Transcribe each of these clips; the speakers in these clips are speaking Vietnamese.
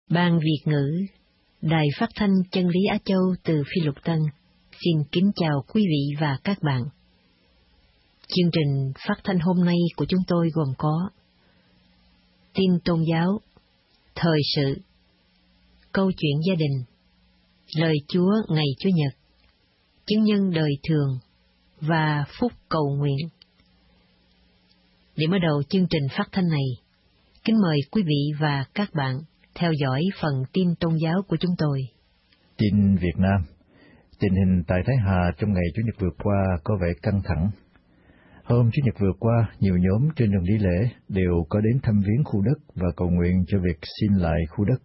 Ban Việt ngữ, Đài Phát thanh Chân lý Á Châu từ Phi Luật Tân, xin kính chào quý vị và các bạn. Chương trình phát thanh hôm nay của chúng tôi gồm có tin tôn giáo, thời sự, câu chuyện gia đình, lời Chúa ngày Chủ nhật, chứng nhân đời thường và phúc cầu nguyện. Để mở đầu chương trình phát thanh này, kính mời quý vị và các bạn theo dõi phần tin tôn giáo của chúng tôi. Tin Việt Nam. Tình hình tại Thái Hà trong ngày Chủ nhật vừa qua có vẻ căng thẳng. Hôm Chủ nhật vừa qua, nhiều nhóm trên đường đi lễ đều có đến thăm viếng khu đất và cầu nguyện cho việc xin lại khu đất.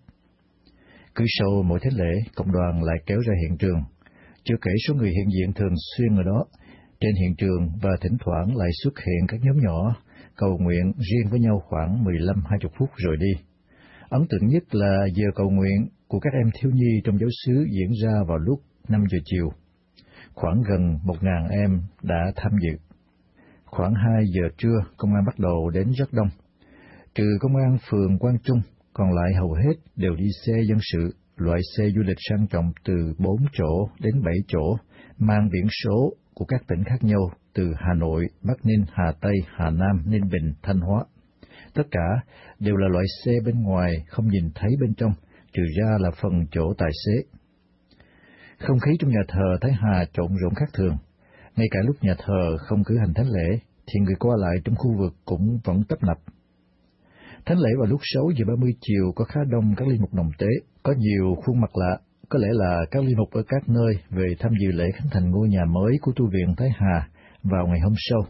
Cứ sau mỗi thế lễ, cộng đoàn lại kéo ra hiện trường, chưa kể số người hiện diện thường xuyên ở đó, trên hiện trường, và thỉnh thoảng lại xuất hiện các nhóm nhỏ, cầu nguyện riêng với nhau khoảng 15-20 phút rồi đi. Ấn tượng nhất là giờ cầu nguyện của các em thiếu nhi trong giáo xứ diễn ra vào lúc 5 giờ chiều. Khoảng gần 1.000 em đã tham dự. Khoảng 2 giờ trưa, công an bắt đầu đến rất đông. Trừ công an phường Quang Trung, còn lại hầu hết đều đi xe dân sự, loại xe du lịch sang trọng từ 4 chỗ đến 7 chỗ, mang biển số của các tỉnh khác nhau từ Hà Nội, Bắc Ninh, Hà Tây, Hà Nam, Ninh Bình, Thanh Hóa. Tất cả đều là loại xe bên ngoài không nhìn thấy bên trong, trừ ra là phần chỗ tài xế. Không khí trong nhà thờ Thái Hà trộn rộn khác thường. Ngay cả lúc nhà thờ không cử hành thánh lễ, thì người qua lại trong khu vực cũng vẫn tấp nập. Thánh lễ vào lúc 6 giờ 30 chiều có khá đông các linh mục đồng tế, có nhiều khuôn mặt lạ, có lẽ là các linh mục ở các nơi về tham dự lễ khánh thành ngôi nhà mới của tu viện Thái Hà vào ngày hôm sau.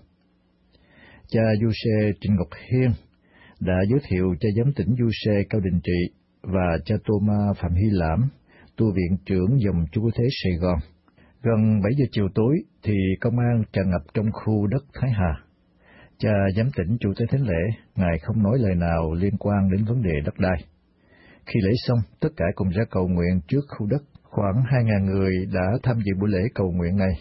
Cha Du Sê Trịnh Ngọc Hiên đã giới thiệu cha giám tỉnh Du Sê Cao Đình Trị và cha Tô Ma Phạm Hy Lãm, tu viện trưởng dòng Chúa Cứu Thế Sài Gòn. Gần 7 giờ chiều tối thì công an tràn ngập trong khu đất Thái Hà. Cha giám tỉnh chủ tế thánh lễ, ngài không nói lời nào liên quan đến vấn đề đất đai. Khi lễ xong, tất cả cùng ra cầu nguyện trước khu đất. Khoảng 2.000 người đã tham dự buổi lễ cầu nguyện này.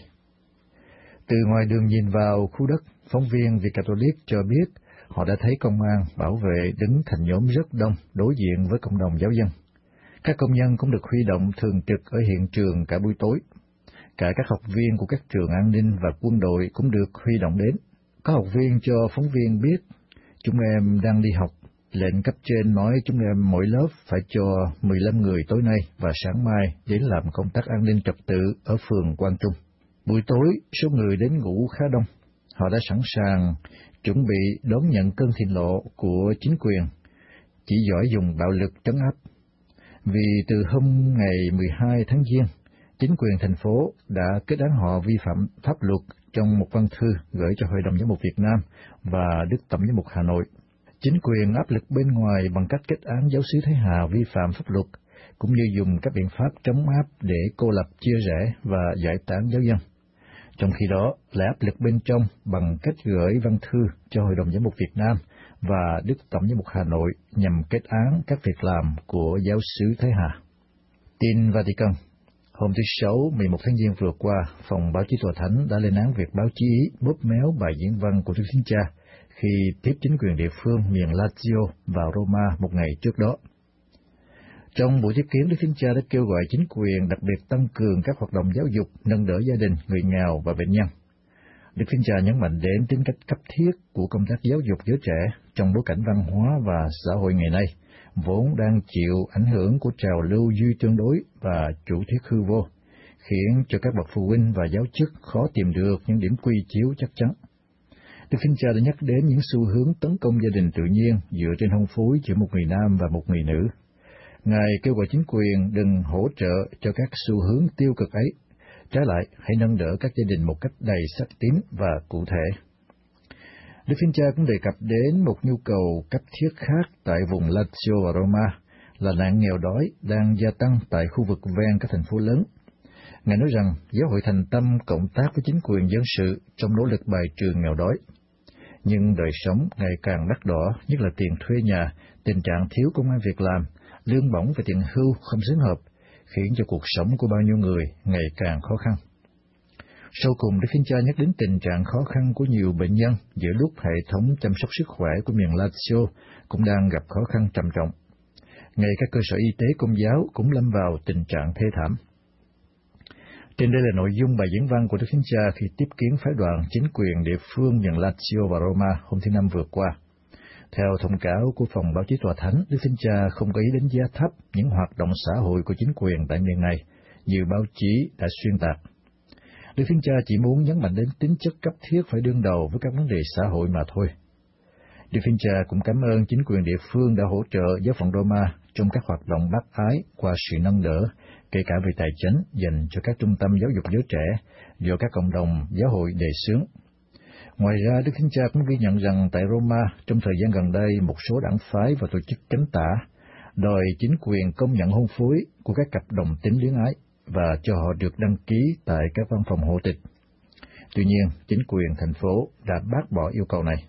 Từ ngoài đường nhìn vào khu đất, phóng viên Việt Catholic cho biết họ đã thấy công an bảo vệ đứng thành nhóm rất đông đối diện với cộng đồng giáo dân. Các công nhân cũng được huy động thường trực ở hiện trường cả buổi tối. Cả các học viên của các trường an ninh và quân đội cũng được huy động đến. Có học viên cho phóng viên biết, chúng em đang đi học. Lệnh cấp trên nói chúng em mỗi lớp phải cho 15 người tối nay và sáng mai đến làm công tác an ninh trật tự ở phường Quang Trung. Buổi tối, số người đến ngủ khá đông. Họ đã sẵn sàng chuẩn bị đón nhận cơn thịnh nộ của chính quyền, chỉ giỏi dùng bạo lực trấn áp. Vì từ hôm ngày 12 tháng Giêng, chính quyền thành phố đã kết án họ vi phạm pháp luật trong một văn thư gửi cho Hội đồng Giám mục Việt Nam và Đức Tổng Giám mục Hà Nội. Chính quyền áp lực bên ngoài bằng cách kết án giáo xứ Thái Hà vi phạm pháp luật, cũng như dùng các biện pháp trấn áp để cô lập, chia rẽ và giải tán giáo dân. Trong khi đó, là áp lực bên trong bằng cách gửi văn thư cho Hội đồng Giám mục Việt Nam và Đức Tổng Giám mục Hà Nội nhằm kết án các việc làm của giáo xứ Thái Hà. Tin Vatican. Hôm thứ Sáu, 11 tháng Giêng vừa qua, Phòng Báo chí Tòa Thánh đã lên án việc báo chí Ý bóp méo bài diễn văn của Đức Thánh Cha khi tiếp chính quyền địa phương miền Lazio vào Roma một ngày trước đó. Trong buổi tiếp kiến, Đức Thánh Cha đã kêu gọi chính quyền đặc biệt tăng cường các hoạt động giáo dục, nâng đỡ gia đình, người nghèo và bệnh nhân. Đức Thánh Cha nhấn mạnh đến tính cách cấp thiết của công tác giáo dục giới trẻ trong bối cảnh văn hóa và xã hội ngày nay, vốn đang chịu ảnh hưởng của trào lưu duy tương đối và chủ thuyết hư vô, khiến cho các bậc phụ huynh và giáo chức khó tìm được những điểm quy chiếu chắc chắn. Đức Thánh Cha đã nhắc đến những xu hướng tấn công gia đình tự nhiên dựa trên hôn phối giữa một người nam và một người nữ. Ngài kêu gọi chính quyền đừng hỗ trợ cho các xu hướng tiêu cực ấy, trái lại hãy nâng đỡ các gia đình một cách đầy sắc tín và cụ thể. Đức Thánh Cha cũng đề cập đến một nhu cầu cấp thiết khác tại vùng Lazio và Roma, là nạn nghèo đói đang gia tăng tại khu vực ven các thành phố lớn. Ngài nói rằng giáo hội thành tâm cộng tác với chính quyền dân sự trong nỗ lực bài trừ nghèo đói. Nhưng đời sống ngày càng đắt đỏ, nhất là tiền thuê nhà, tình trạng thiếu công ăn việc làm, lương bổng và tiền hưu không xứng hợp, khiến cho cuộc sống của bao nhiêu người ngày càng khó khăn. Sau cùng, Đức Thánh Cha nhắc đến tình trạng khó khăn của nhiều bệnh nhân giữa lúc hệ thống chăm sóc sức khỏe của miền Lazio cũng đang gặp khó khăn trầm trọng. Ngay các cơ sở y tế Công giáo cũng lâm vào tình trạng thê thảm. Trên đây là nội dung bài diễn văn của Đức Thánh Cha khi tiếp kiến phái đoàn chính quyền địa phương miền Lazio và Roma hôm thứ Năm vừa qua. Theo thông cáo của phòng báo chí Tòa Thánh, Đức Thánh Cha không có ý đánh giá thấp những hoạt động xã hội của chính quyền tại miền này, như báo chí đã xuyên tạc. Đức Thánh Cha chỉ muốn nhấn mạnh đến tính chất cấp thiết phải đương đầu với các vấn đề xã hội mà thôi. Đức Thánh Cha cũng cảm ơn chính quyền địa phương đã hỗ trợ giáo phận Roma trong các hoạt động bác ái qua sự nâng đỡ, kể cả về tài chính dành cho các trung tâm giáo dục giới trẻ do các cộng đồng giáo hội đề xướng. Ngoài ra, Đức Thánh Cha cũng ghi nhận rằng tại Roma, trong thời gian gần đây, một số đảng phái và tổ chức cánh tả đòi chính quyền công nhận hôn phối của các cặp đồng tính luyến ái và cho họ được đăng ký tại các văn phòng hộ tịch. Tuy nhiên, chính quyền thành phố đã bác bỏ yêu cầu này.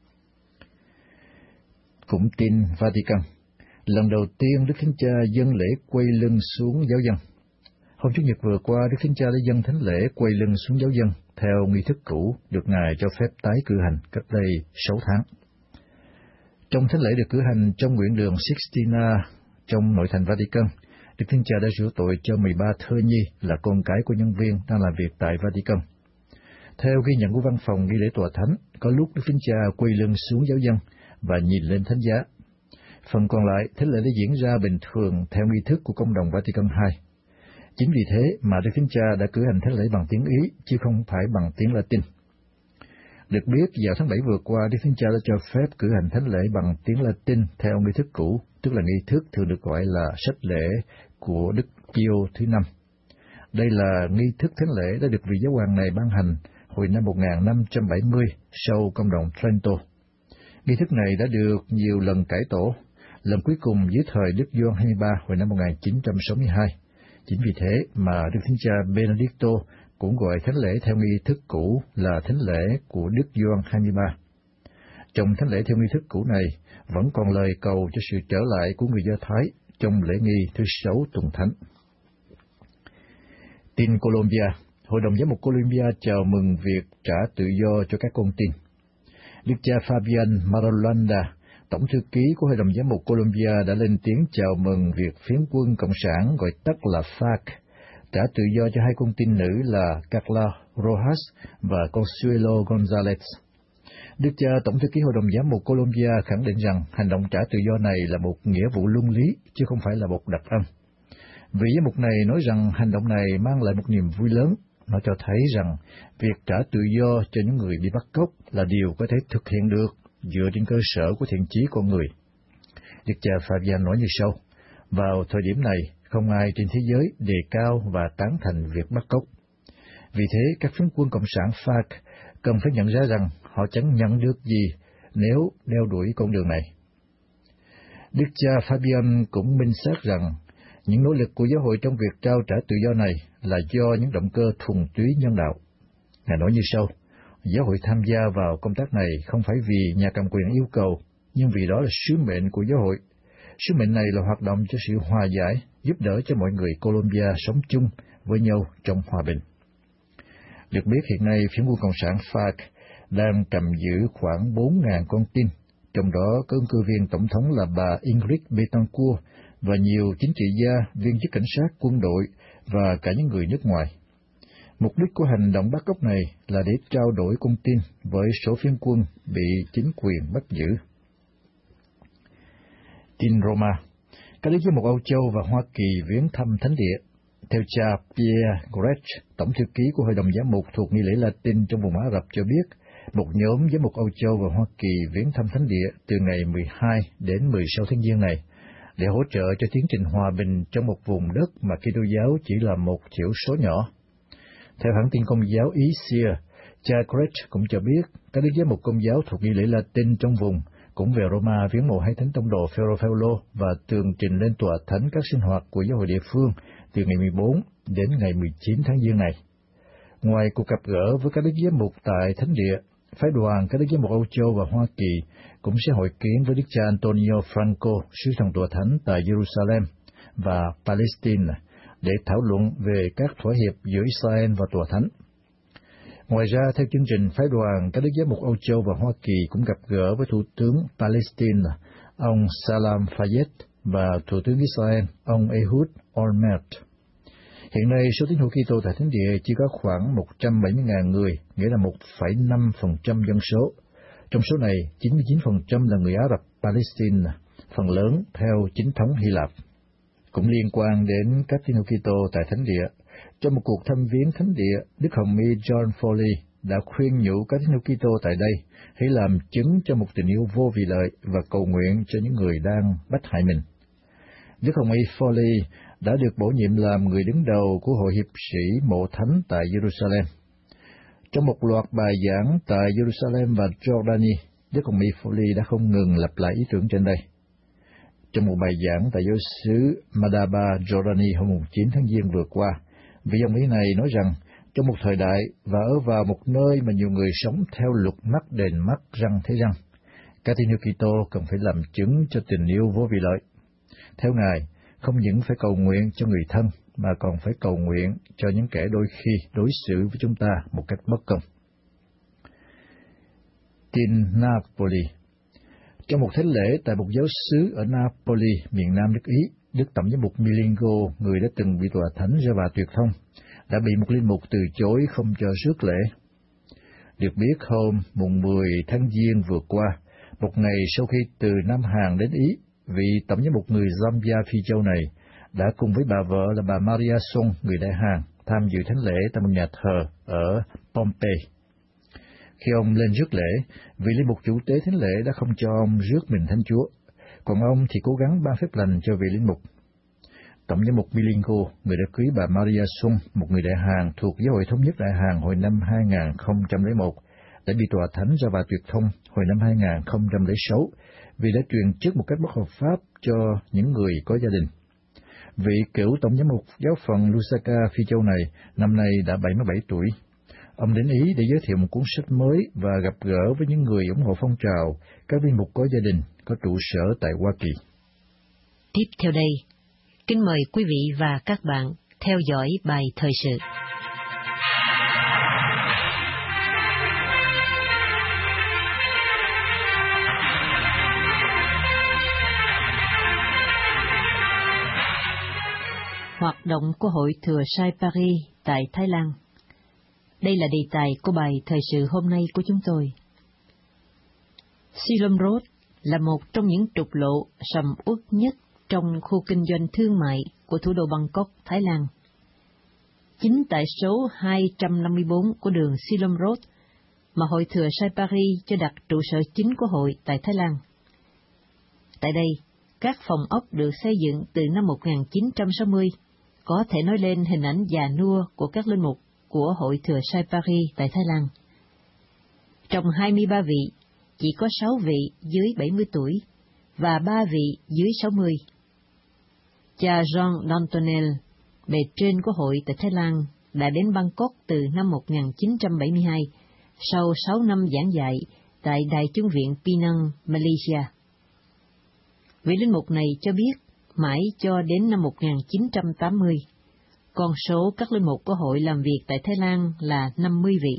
Cũng tin Vatican, lần đầu tiên Đức Thánh Cha dâng lễ quay lưng xuống giáo dân. Hôm Chủ nhật vừa qua, Đức Thánh Cha đã dâng thánh lễ quay lưng xuống giáo dân theo nghi thức cũ được Ngài cho phép tái cử hành cách đây 6 tháng. Trong thánh lễ được cử hành trong nguyện đường Sixtina trong nội thành Vatican, Đức Thánh Cha đã rửa tội cho 13 thơ nhi là con cái của nhân viên đang làm việc tại Vatican. Theo ghi nhận của văn phòng nghi lễ Tòa Thánh, có lúc Đức Thánh Cha quay lưng xuống giáo dân và nhìn lên thánh giá. Phần còn lại, thánh lễ đã diễn ra bình thường theo nghi thức của công đồng Vatican II. Chính vì thế mà Đức Thánh Cha đã cử hành thánh lễ bằng tiếng Ý, chứ không phải bằng tiếng Latin. Được biết, vào tháng 7 vừa qua, Đức Thánh Cha đã cho phép cử hành thánh lễ bằng tiếng Latin theo nghi thức cũ, tức là nghi thức thường được gọi là sách lễ của Đức Pio thứ 5. Đây là nghi thức thánh lễ đã được vị giáo hoàng này ban hành hồi năm 1570 sau công đồng Trento. Nghi thức này đã được nhiều lần cải tổ, lần cuối cùng dưới thời Đức Gioan 23 hồi năm 1962. Chính vì thế mà Đức Thánh Cha Benedicto cũng gọi thánh lễ theo nghi thức cũ là thánh lễ của Đức Gioan 23. Trong thánh lễ theo nghi thức cũ này, vẫn còn lời cầu cho sự trở lại của người Do Thái trong lễ nghi thứ 6 tuần thánh. Tin Colombia, Hội đồng Giám mục Colombia chào mừng việc trả tự do cho các con tin. Đức cha Fabian Marolanda, Tổng thư ký của Hội đồng Giám mục Colombia đã lên tiếng chào mừng việc phiến quân Cộng sản gọi tắt là FARC trả tự do cho hai con tin nữ là Carla Rojas và Consuelo González. Đức cha Tổng thư ký Hội đồng Giám mục Colombia khẳng định rằng hành động trả tự do này là một nghĩa vụ luân lý, chứ không phải là một đặc ân. Vị giám mục này nói rằng hành động này mang lại một niềm vui lớn. Nó cho thấy rằng việc trả tự do cho những người bị bắt cóc là điều có thể thực hiện được dựa trên cơ sở của thiện chí con người. Đức cha Fabian nói như sau: vào thời điểm này, không ai trên thế giới đề cao và tán thành việc bắt cóc. Vì thế, các phiến quân Cộng sản FARC cần phải nhận ra rằng họ chẳng nhận được gì nếu đeo đuổi con đường này. Đức cha Fabian cũng minh xác rằng những nỗ lực của giáo hội trong việc trao trả tự do này là do những động cơ thuần túy nhân đạo. Ngài nói như sau: giáo hội tham gia vào công tác này không phải vì nhà cầm quyền yêu cầu, nhưng vì đó là sứ mệnh của giáo hội. Sứ mệnh này là hoạt động cho sự hòa giải, giúp đỡ cho mọi người Colombia sống chung với nhau trong hòa bình. Được biết hiện nay phiến quân Cộng sản FARC đang cầm giữ khoảng 4.000 con tin, trong đó có ứng cử viên tổng thống là bà Ingrid Betancourt và nhiều chính trị gia, viên chức cảnh sát, quân đội và cả những người nước ngoài. Mục đích của hành động bắt cóc này là để trao đổi con tin với số phiến quân bị chính quyền bắt giữ. Tin Roma, các đức giám mục Âu Châu và Hoa Kỳ viếng thăm thánh địa. Theo cha Pierre Gretsch, Tổng thư ký của Hội đồng Giám mục thuộc nghi lễ Latin trong vùng Ả Rập cho biết, một nhóm giám mục Âu Châu và Hoa Kỳ viếng thăm thánh địa từ ngày 12 đến 16 tháng Giêng này, để hỗ trợ cho tiến trình hòa bình trong một vùng đất mà Kitô giáo chỉ là một thiểu số nhỏ. Theo hãng tin Công giáo Ý SIA, cha Gretsch cũng cho biết các đức giám mục Công giáo thuộc nghi lễ Latin trong vùng cũng về Roma viếng mộ hai thánh tông đồ Phêrô Phaolô và tường trình lên tòa thánh các sinh hoạt của giáo hội địa phương từ ngày 14 đến ngày 19 tháng Giêng này. Ngoài cuộc gặp gỡ với các đức giám mục tại thánh địa, phái đoàn các đức giám mục Âu Châu và Hoa Kỳ cũng sẽ hội kiến với đức cha Antonio Franco, sứ thần tòa thánh tại Jerusalem và Palestine để thảo luận về các thỏa hiệp giữa Israel và tòa thánh. Ngoài ra, theo chương trình, phái đoàn các đức giám mục Âu Châu và Hoa Kỳ cũng gặp gỡ với Thủ tướng Palestine, ông Salam Fayyad, và Thủ tướng Israel, ông Ehud Olmert. Hiện nay, số tín hữu Kitô tại Thánh Địa chỉ có khoảng 170.000 người, nghĩa là 1,5% dân số. Trong số này, 99% là người Ả Rập Palestine, phần lớn theo chính thống Hy Lạp. Cũng liên quan đến các tín hữu Kitô tại Thánh Địa, trong một cuộc thăm viếng Thánh Địa, Đức Hồng Y John Foley đã khuyên nhủ các tín hữu Kitô tại đây hãy làm chứng cho một tình yêu vô vì lợi và cầu nguyện cho những người đang bắt hại mình. Đức Hồng Y Foley đã được bổ nhiệm làm người đứng đầu của Hội hiệp sĩ Mộ Thánh tại Jerusalem. Trong một loạt bài giảng tại Jerusalem và Jordani, Đức Hồng Y Foley đã không ngừng lặp lại ý tưởng trên đây. Trong một bài giảng tại giáo xứ Madaba, Jordani hôm 9 tháng Giêng vừa qua, vị ông ý này nói rằng, trong một thời đại và ở vào một nơi mà nhiều người sống theo luật mắt đền mắt răng thấy răng, các tín hữu Kitô cần phải làm chứng cho tình yêu vô vì lợi. Theo Ngài, không những phải cầu nguyện cho người thân, mà còn phải cầu nguyện cho những kẻ đôi khi đối xử với chúng ta một cách bất công. Tin Napoli. Trong một thánh lễ tại một giáo xứ ở Napoli, miền nam nước Ý, Đức Tổng giám mục Milingo, người đã từng bị tòa thánh ra và tuyệt thông, đã bị một linh mục từ chối không cho rước lễ. Được biết hôm mùng 10 tháng Giêng vừa qua, một ngày sau khi từ Nam Hàn đến Ý, vị Tổng giám mục người Zambia Phi Châu này đã cùng với bà vợ là bà Maria Sung, người Đại Hàn, tham dự thánh lễ tại một nhà thờ ở Pompeii. Khi ông lên rước lễ, vị linh mục chủ tế thánh lễ đã không cho ông rước mình Thánh Chúa, còn ông thì cố gắng ban phép lành cho vị linh mục. Tổng giám mục Milingo, người đã cưới bà Maria Sung, một người Đại Hàn thuộc Giáo hội Thống nhất Đại Hàn hồi năm 2001, đã bị tòa thánh ra và tuyệt thông hồi năm 2006 vì đã truyền chức một cách bất hợp pháp cho những người có gia đình. Vị cựu tổng giám mục giáo phận Lusaka Phi Châu này năm nay đã 77 tuổi. Ông đến Ý để giới thiệu một cuốn sách mới và gặp gỡ với những người ủng hộ phong trào các linh mục có gia đình có trụ sở tại Hoa Kỳ. Tiếp theo đây, kính mời quý vị và các bạn theo dõi bài thời sự. Hoạt động của Hội Thừa Sai Paris tại Thái Lan. Đây là đề tài của bài thời sự hôm nay của chúng tôi. Silom Road là một trong những trục lộ sầm uất nhất trong khu kinh doanh thương mại của thủ đô Bangkok, Thái Lan. Chính tại số 254 của đường Silom Road mà Hội Thừa Sai Paris cho đặt trụ sở chính của hội tại Thái Lan. Tại đây, các phòng ốc được xây dựng từ năm 1960, có thể nói lên hình ảnh già nua của các linh mục của Hội Thừa Sai Paris tại Thái Lan. Trong 23 vị, chỉ có 6 vị dưới 70 tuổi và 3 vị dưới 60. Cha Jean Dantonel, bề trên của hội tại Thái Lan, đã đến Bangkok từ năm 1972, sau 6 năm giảng dạy tại Đại Chúng viện Penang, Malaysia. Vị linh mục này cho biết, mãi cho đến năm 1980, con số các linh mục của hội làm việc tại Thái Lan là 50 vị.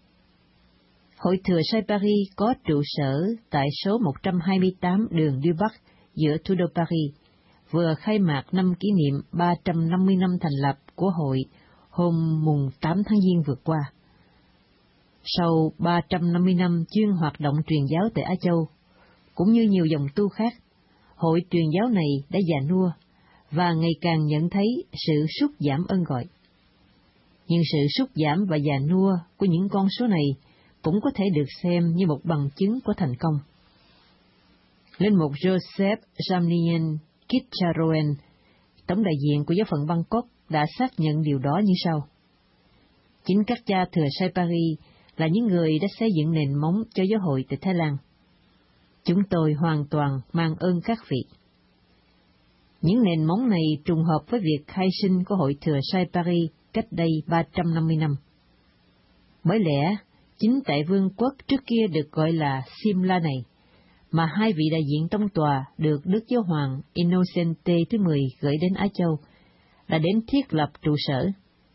Hội Thừa Sai Paris có trụ sở tại số 128 đường Du Bắc giữa thủ đô Paris, vừa khai mạc năm kỷ niệm 350 năm thành lập của hội hôm mùng 8 tháng Giêng vừa qua. Sau 350 năm chuyên hoạt động truyền giáo tại Á Châu, cũng như nhiều dòng tu khác, hội truyền giáo này đã già nua và ngày càng nhận thấy sự sút giảm ơn gọi. Nhưng sự sút giảm và già nua của những con số này cũng có thể được xem như một bằng chứng của thành công. Linh mục Joseph Jamnian Kitcharoen, tổng đại diện của giáo phận Bangkok, đã xác nhận điều đó như sau. Chính các cha Thừa Sai Paris là những người đã xây dựng nền móng cho giáo hội tại Thái Lan. Chúng tôi hoàn toàn mang ơn các vị. Những nền móng này trùng hợp với việc khai sinh của Hội Thừa Sai Paris cách đây 350 năm. Bởi lẽ, chính tại vương quốc trước kia được gọi là Simla này, mà hai vị đại diện tông tòa được Đức Giáo hoàng Innocente thứ 10 gửi đến Á Châu, đã đến thiết lập trụ sở.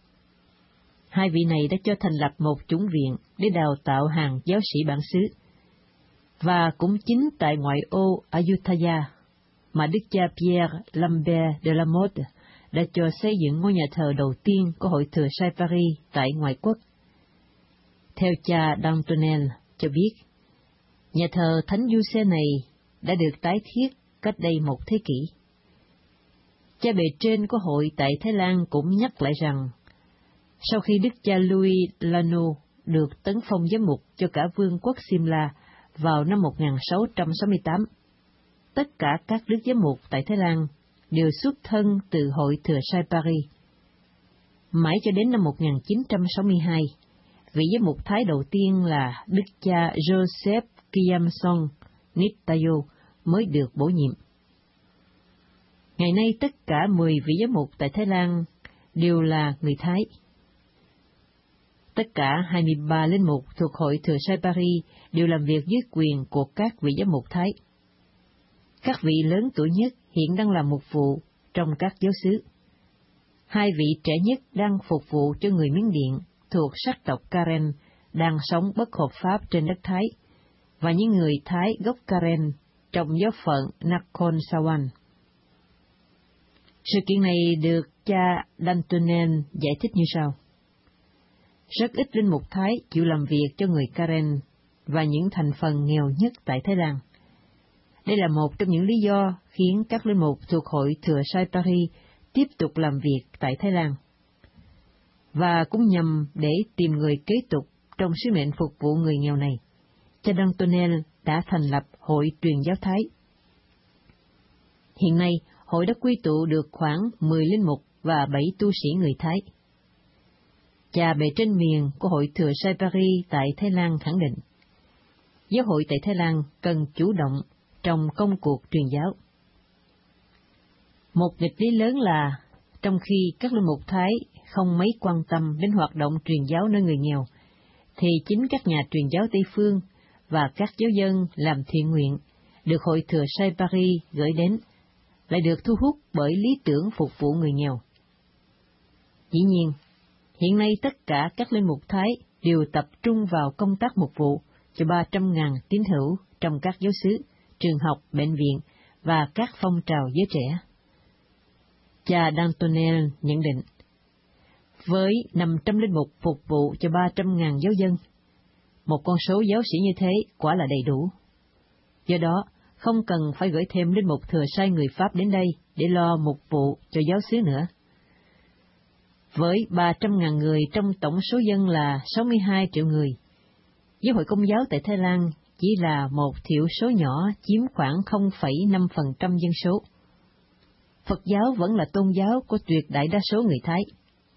Hai vị này đã cho thành lập một chủng viện để đào tạo hàng giáo sĩ bản xứ. Và cũng chính tại ngoại ô Ayutthaya, mà Đức cha Pierre Lambert de la Mothe đã cho xây dựng ngôi nhà thờ đầu tiên của Hội Thừa Sai Paris tại ngoại quốc. Theo cha Dantonel cho biết, nhà thờ Thánh Giuse này đã được tái thiết cách đây 1 thế kỷ. Cha bề trên của hội tại Thái Lan cũng nhắc lại rằng, sau khi Đức cha Louis Lano được tấn phong giám mục cho cả vương quốc Simla vào năm 1668, tất cả các đức giám mục tại Thái Lan đều xuất thân từ Hội Thừa Sai Paris. Mãi cho đến năm 1962, vị giám mục Thái đầu tiên là Đức cha Joseph Kyamsong Nittayo mới được bổ nhiệm. Ngày nay tất cả 10 vị giám mục tại Thái Lan đều là người Thái. Tất cả 23 linh mục thuộc Hội Thừa Sai Paris đều làm việc dưới quyền của các vị giám mục Thái. Các vị lớn tuổi nhất hiện đang làm mục vụ trong các giáo xứ. 2 vị trẻ nhất đang phục vụ cho người Miến Điện thuộc sắc tộc Karen đang sống bất hợp pháp trên đất Thái, và những người Thái gốc Karen trong giáo phận Nakhon Sawan. Sự kiện này được cha Dantonel giải thích như sau. Rất ít linh mục Thái chịu làm việc cho người Karen và những thành phần nghèo nhất tại Thái Lan. Đây là một trong những lý do khiến các linh mục thuộc Hội Thừa Sai Paris tiếp tục làm việc tại Thái Lan. Và cũng nhằm để tìm người kế tục trong sứ mệnh phục vụ người nghèo này, cha Dantonel đã thành lập Hội Truyền giáo Thái. Hiện nay, hội đã quy tụ được khoảng 10 linh mục và 7 tu sĩ người Thái. Cha bề trên miền của Hội Thừa Sai Paris tại Thái Lan khẳng định, giáo hội tại Thái Lan cần chủ động trong công cuộc truyền giáo. Một nghịch lý lớn là, trong khi các linh mục Thái không mấy quan tâm đến hoạt động truyền giáo nơi người nghèo, thì chính các nhà truyền giáo Tây Phương và các giáo dân làm thiện nguyện được Hội Thừa Sai Paris gửi đến, lại được thu hút bởi lý tưởng phục vụ người nghèo. Dĩ nhiên, hiện nay tất cả các linh mục Thái đều tập trung vào công tác mục vụ cho 300.000 tín hữu trong các giáo xứ, trường học, bệnh viện và các phong trào giới trẻ. Cha Dantonel nhận định, với 500 linh mục phục vụ cho 300.000 giáo dân, một con số giáo sĩ như thế quả là đầy đủ. Do đó, không cần phải gửi thêm linh mục thừa sai người Pháp đến đây để lo mục vụ cho giáo xứ nữa. Với 300.000 người trong tổng số dân là 62 triệu người, giáo hội Công giáo tại Thái Lan chỉ là một thiểu số nhỏ chiếm khoảng 0,5% dân số. Phật giáo vẫn là tôn giáo của tuyệt đại đa số người Thái.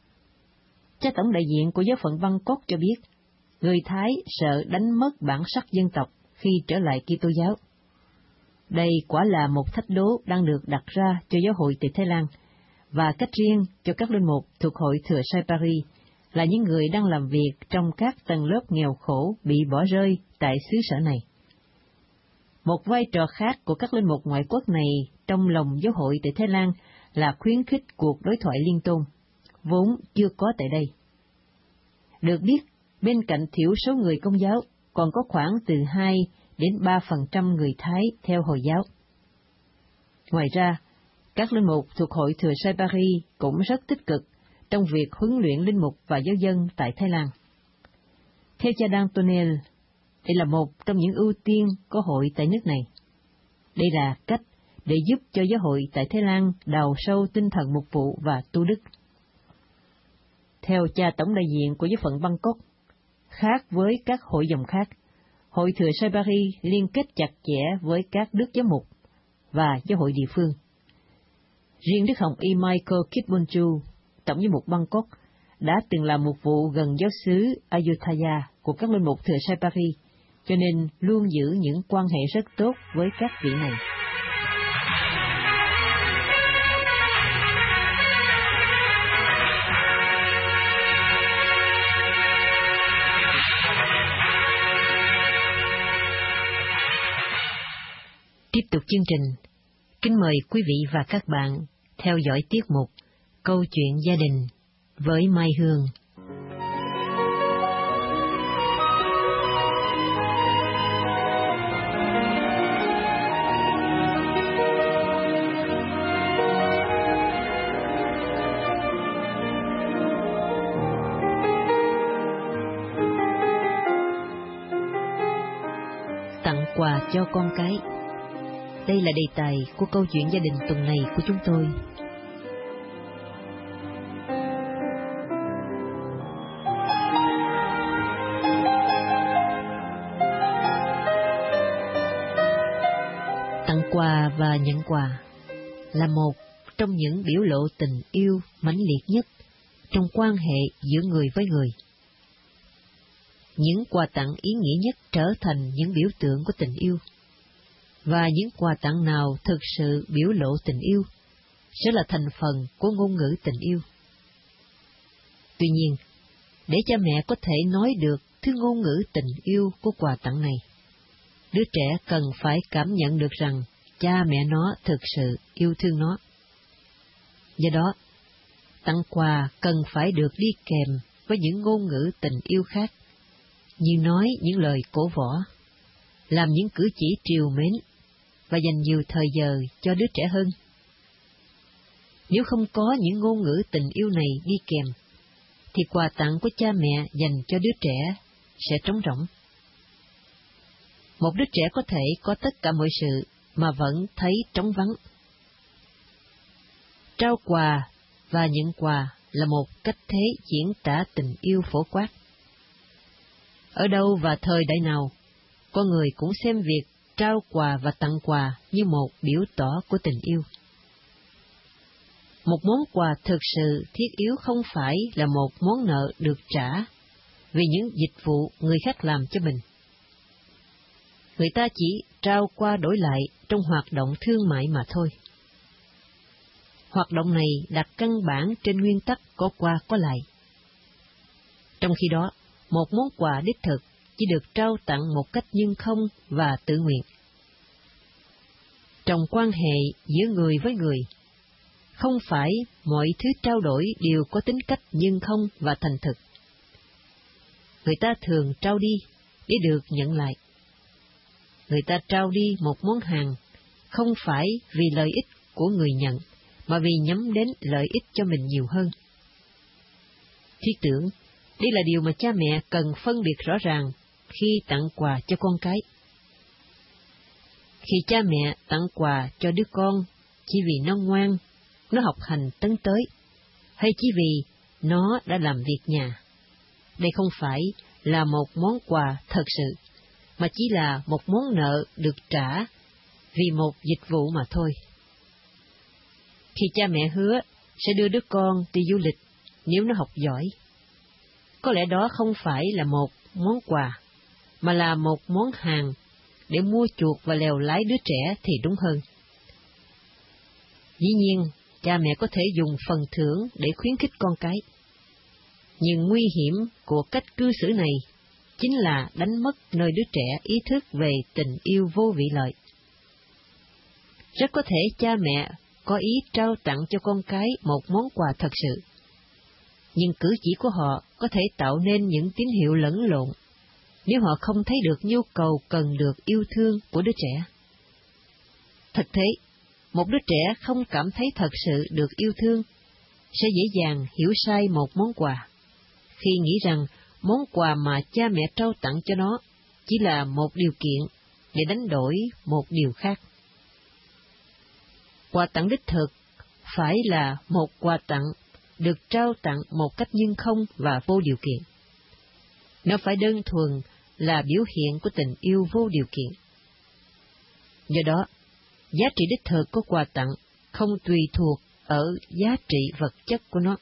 Cha tổng đại diện của giáo phận Bangkok cho biết, người Thái sợ đánh mất bản sắc dân tộc khi trở lại Kitô giáo. Đây quả là một thách đố đang được đặt ra cho giáo hội tại Thái Lan, và cách riêng cho các linh mục thuộc Hội Thừa Sai Paris là những người đang làm việc trong các tầng lớp nghèo khổ bị bỏ rơi tại xứ sở này. Một vai trò khác của các linh mục ngoại quốc này trong lòng giáo hội tại Thái Lan là khuyến khích cuộc đối thoại liên tôn, vốn chưa có tại đây. Được biết, bên cạnh thiểu số người Công giáo, còn có khoảng từ 2 đến 3% người Thái theo Hồi giáo. Ngoài ra, các linh mục thuộc Hội Thừa Sai Paris cũng rất tích cực trong việc huấn luyện linh mục và giáo dân tại Thái Lan. Theo cha Dantonel, đây là một trong những ưu tiên của hội tại nước này. Đây là cách để giúp cho giáo hội tại Thái Lan đào sâu tinh thần mục vụ và tu đức. Theo cha tổng đại diện của giáo phận Bangkok, khác với các hội dòng khác, Hội Thừa Sai Paris liên kết chặt chẽ với các đức giám mục và giáo hội địa phương. Riêng Đức Hồng Y Michael Kitbonchu, tổng giám mục Bangkok, đã từng làm mục vụ gần giáo xứ Ayutthaya của các linh mục Thừa Sai Paris, cho nên luôn giữ những quan hệ rất tốt với các vị này. Tiếp tục chương trình, kính mời quý vị và các bạn theo dõi tiết mục Câu chuyện gia đình với Mai Hương. quà cho con cái. Đây là đề tài của câu chuyện gia đình tuần này của chúng tôi. Tặng quà và nhận quà là một trong những biểu lộ tình yêu mãnh liệt nhất trong quan hệ giữa người với người. Những quà tặng ý nghĩa nhất trở thành những biểu tượng của tình yêu, và những quà tặng nào thực sự biểu lộ tình yêu sẽ là thành phần của ngôn ngữ tình yêu. Tuy nhiên, để cha mẹ có thể nói được thứ ngôn ngữ tình yêu của quà tặng này, đứa trẻ cần phải cảm nhận được rằng cha mẹ nó thực sự yêu thương nó. Do đó, tặng quà cần phải được đi kèm với những ngôn ngữ tình yêu khác, như nói những lời cổ võ, làm những cử chỉ trìu mến và dành nhiều thời giờ cho đứa trẻ hơn. Nếu không có những ngôn ngữ tình yêu này đi kèm, thì quà tặng của cha mẹ dành cho đứa trẻ sẽ trống rỗng. Một đứa trẻ có thể có tất cả mọi sự mà vẫn thấy trống vắng. Trao quà và nhận quà là một cách thế diễn tả tình yêu phổ quát. Ở đâu và thời đại nào, con người cũng xem việc trao quà và tặng quà như một biểu tỏ của tình yêu. Một món quà thực sự thiết yếu không phải là một món nợ được trả vì những dịch vụ người khác làm cho mình. Người ta chỉ trao qua đổi lại trong hoạt động thương mại mà thôi. Hoạt động này đặt căn bản trên nguyên tắc có qua có lại. Trong khi đó, một món quà đích thực chỉ được trao tặng một cách nhân không và tự nguyện. Trong quan hệ giữa người với người, không phải mọi thứ trao đổi đều có tính cách nhân không và thành thực. Người ta thường trao đi để được nhận lại. Người ta trao đi một món hàng không phải vì lợi ích của người nhận, mà vì nhắm đến lợi ích cho mình nhiều hơn. Thiết tưởng, đây là điều mà cha mẹ cần phân biệt rõ ràng khi tặng quà cho con cái. Khi cha mẹ tặng quà cho đứa con chỉ vì nó ngoan, nó học hành tấn tới, hay chỉ vì nó đã làm việc nhà, đây không phải là một món quà thật sự, mà chỉ là một món nợ được trả vì một dịch vụ mà thôi. Khi cha mẹ hứa sẽ đưa đứa con đi du lịch nếu nó học giỏi, có lẽ đó không phải là một món quà, mà là một món hàng để mua chuộc và lèo lái đứa trẻ thì đúng hơn. Dĩ nhiên, cha mẹ có thể dùng phần thưởng để khuyến khích con cái. Nhưng nguy hiểm của cách cư xử này chính là đánh mất nơi đứa trẻ ý thức về tình yêu vô vị lợi. Rất có thể cha mẹ có ý trao tặng cho con cái một món quà thật sự, nhưng cử chỉ của họ có thể tạo nên những tín hiệu lẫn lộn nếu họ không thấy được nhu cầu cần được yêu thương của đứa trẻ. Thực tế, một đứa trẻ không cảm thấy thật sự được yêu thương sẽ dễ dàng hiểu sai một món quà, khi nghĩ rằng món quà mà cha mẹ trao tặng cho nó chỉ là một điều kiện để đánh đổi một điều khác. Quà tặng đích thực phải là một quà tặng được trao tặng một cách nhân không và vô điều kiện. Nó phải đơn thuần là biểu hiện của tình yêu vô điều kiện. Do đó, giá trị đích thực của quà tặng không tùy thuộc ở giá trị vật chất của nó.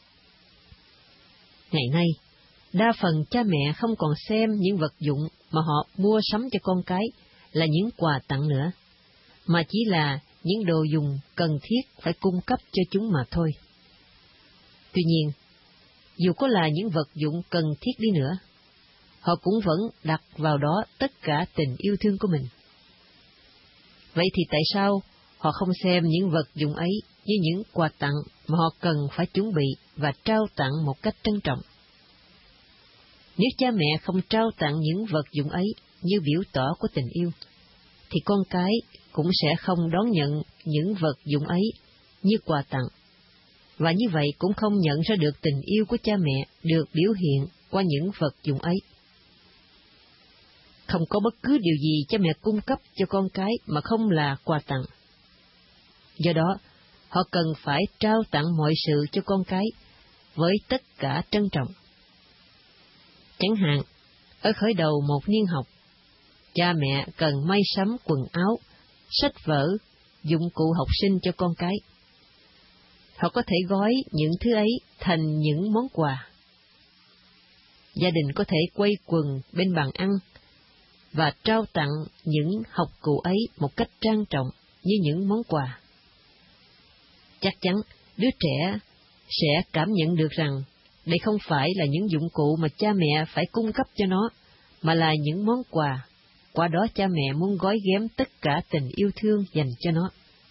Ngày nay, đa phần cha mẹ không còn xem những vật dụng mà họ mua sắm cho con cái là những quà tặng nữa, mà chỉ là những đồ dùng cần thiết phải cung cấp cho chúng mà thôi. Tuy nhiên, dù có là những vật dụng cần thiết đi nữa, họ cũng vẫn đặt vào đó tất cả tình yêu thương của mình. Vậy thì tại sao họ không xem những vật dụng ấy như những quà tặng mà họ cần phải chuẩn bị và trao tặng một cách trân trọng? Nếu cha mẹ không trao tặng những vật dụng ấy như biểu tỏ của tình yêu, thì con cái cũng sẽ không đón nhận những vật dụng ấy như quà tặng, và như vậy cũng không nhận ra được tình yêu của cha mẹ được biểu hiện qua những vật dụng ấy. Không có bất cứ điều gì cha mẹ cung cấp cho con cái mà không là quà tặng. Do đó, họ cần phải trao tặng mọi sự cho con cái với tất cả trân trọng. Chẳng hạn, ở khởi đầu một niên học, cha mẹ cần may sắm quần áo, sách vở, dụng cụ học sinh cho con cái. Họ có thể gói những thứ ấy thành những món quà. Gia đình có thể quây quần bên bàn ăn và trao tặng những học cụ ấy một cách trang trọng như những món quà. Chắc chắn đứa trẻ sẽ cảm nhận được rằng đây không phải là những dụng cụ mà cha mẹ phải cung cấp cho nó, mà là những món quà. Qua đó cha mẹ muốn gói ghém tất cả tình yêu thương dành cho nó.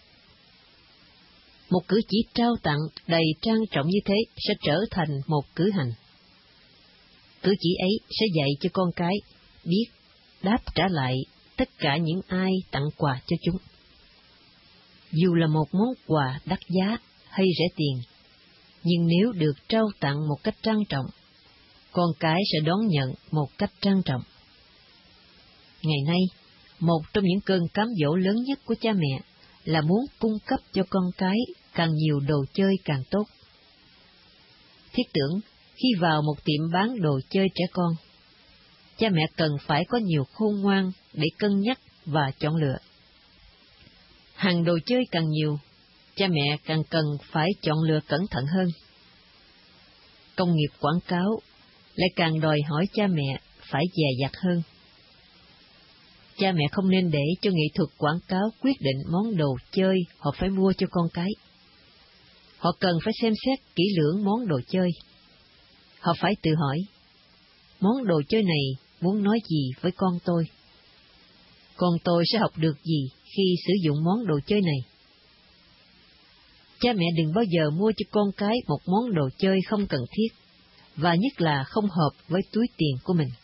Một cử chỉ trao tặng đầy trang trọng như thế sẽ trở thành một cử hành. Cử chỉ ấy sẽ dạy cho con cái biết đáp trả lại tất cả những ai tặng quà cho chúng. Dù là một món quà đắt giá hay rẻ tiền, nhưng nếu được trao tặng một cách trang trọng, con cái sẽ đón nhận một cách trang trọng. Ngày nay, một trong những cơn cám dỗ lớn nhất của cha mẹ là muốn cung cấp cho con cái càng nhiều đồ chơi càng tốt. Thiết tưởng, khi vào một tiệm bán đồ chơi trẻ con, cha mẹ cần phải có nhiều khôn ngoan để cân nhắc và chọn lựa. Hàng đồ chơi càng nhiều, cha mẹ càng cần phải chọn lựa cẩn thận hơn. Công nghiệp quảng cáo lại càng đòi hỏi cha mẹ phải dè dặt hơn. Cha mẹ không nên để cho nghệ thuật quảng cáo quyết định món đồ chơi họ phải mua cho con cái. Họ cần phải xem xét kỹ lưỡng món đồ chơi. Họ phải tự hỏi, món đồ chơi này muốn nói gì với con tôi? Con tôi sẽ học được gì khi sử dụng món đồ chơi này? Cha mẹ đừng bao giờ mua cho con cái một món đồ chơi không cần thiết, và nhất là không hợp với túi tiền của mình.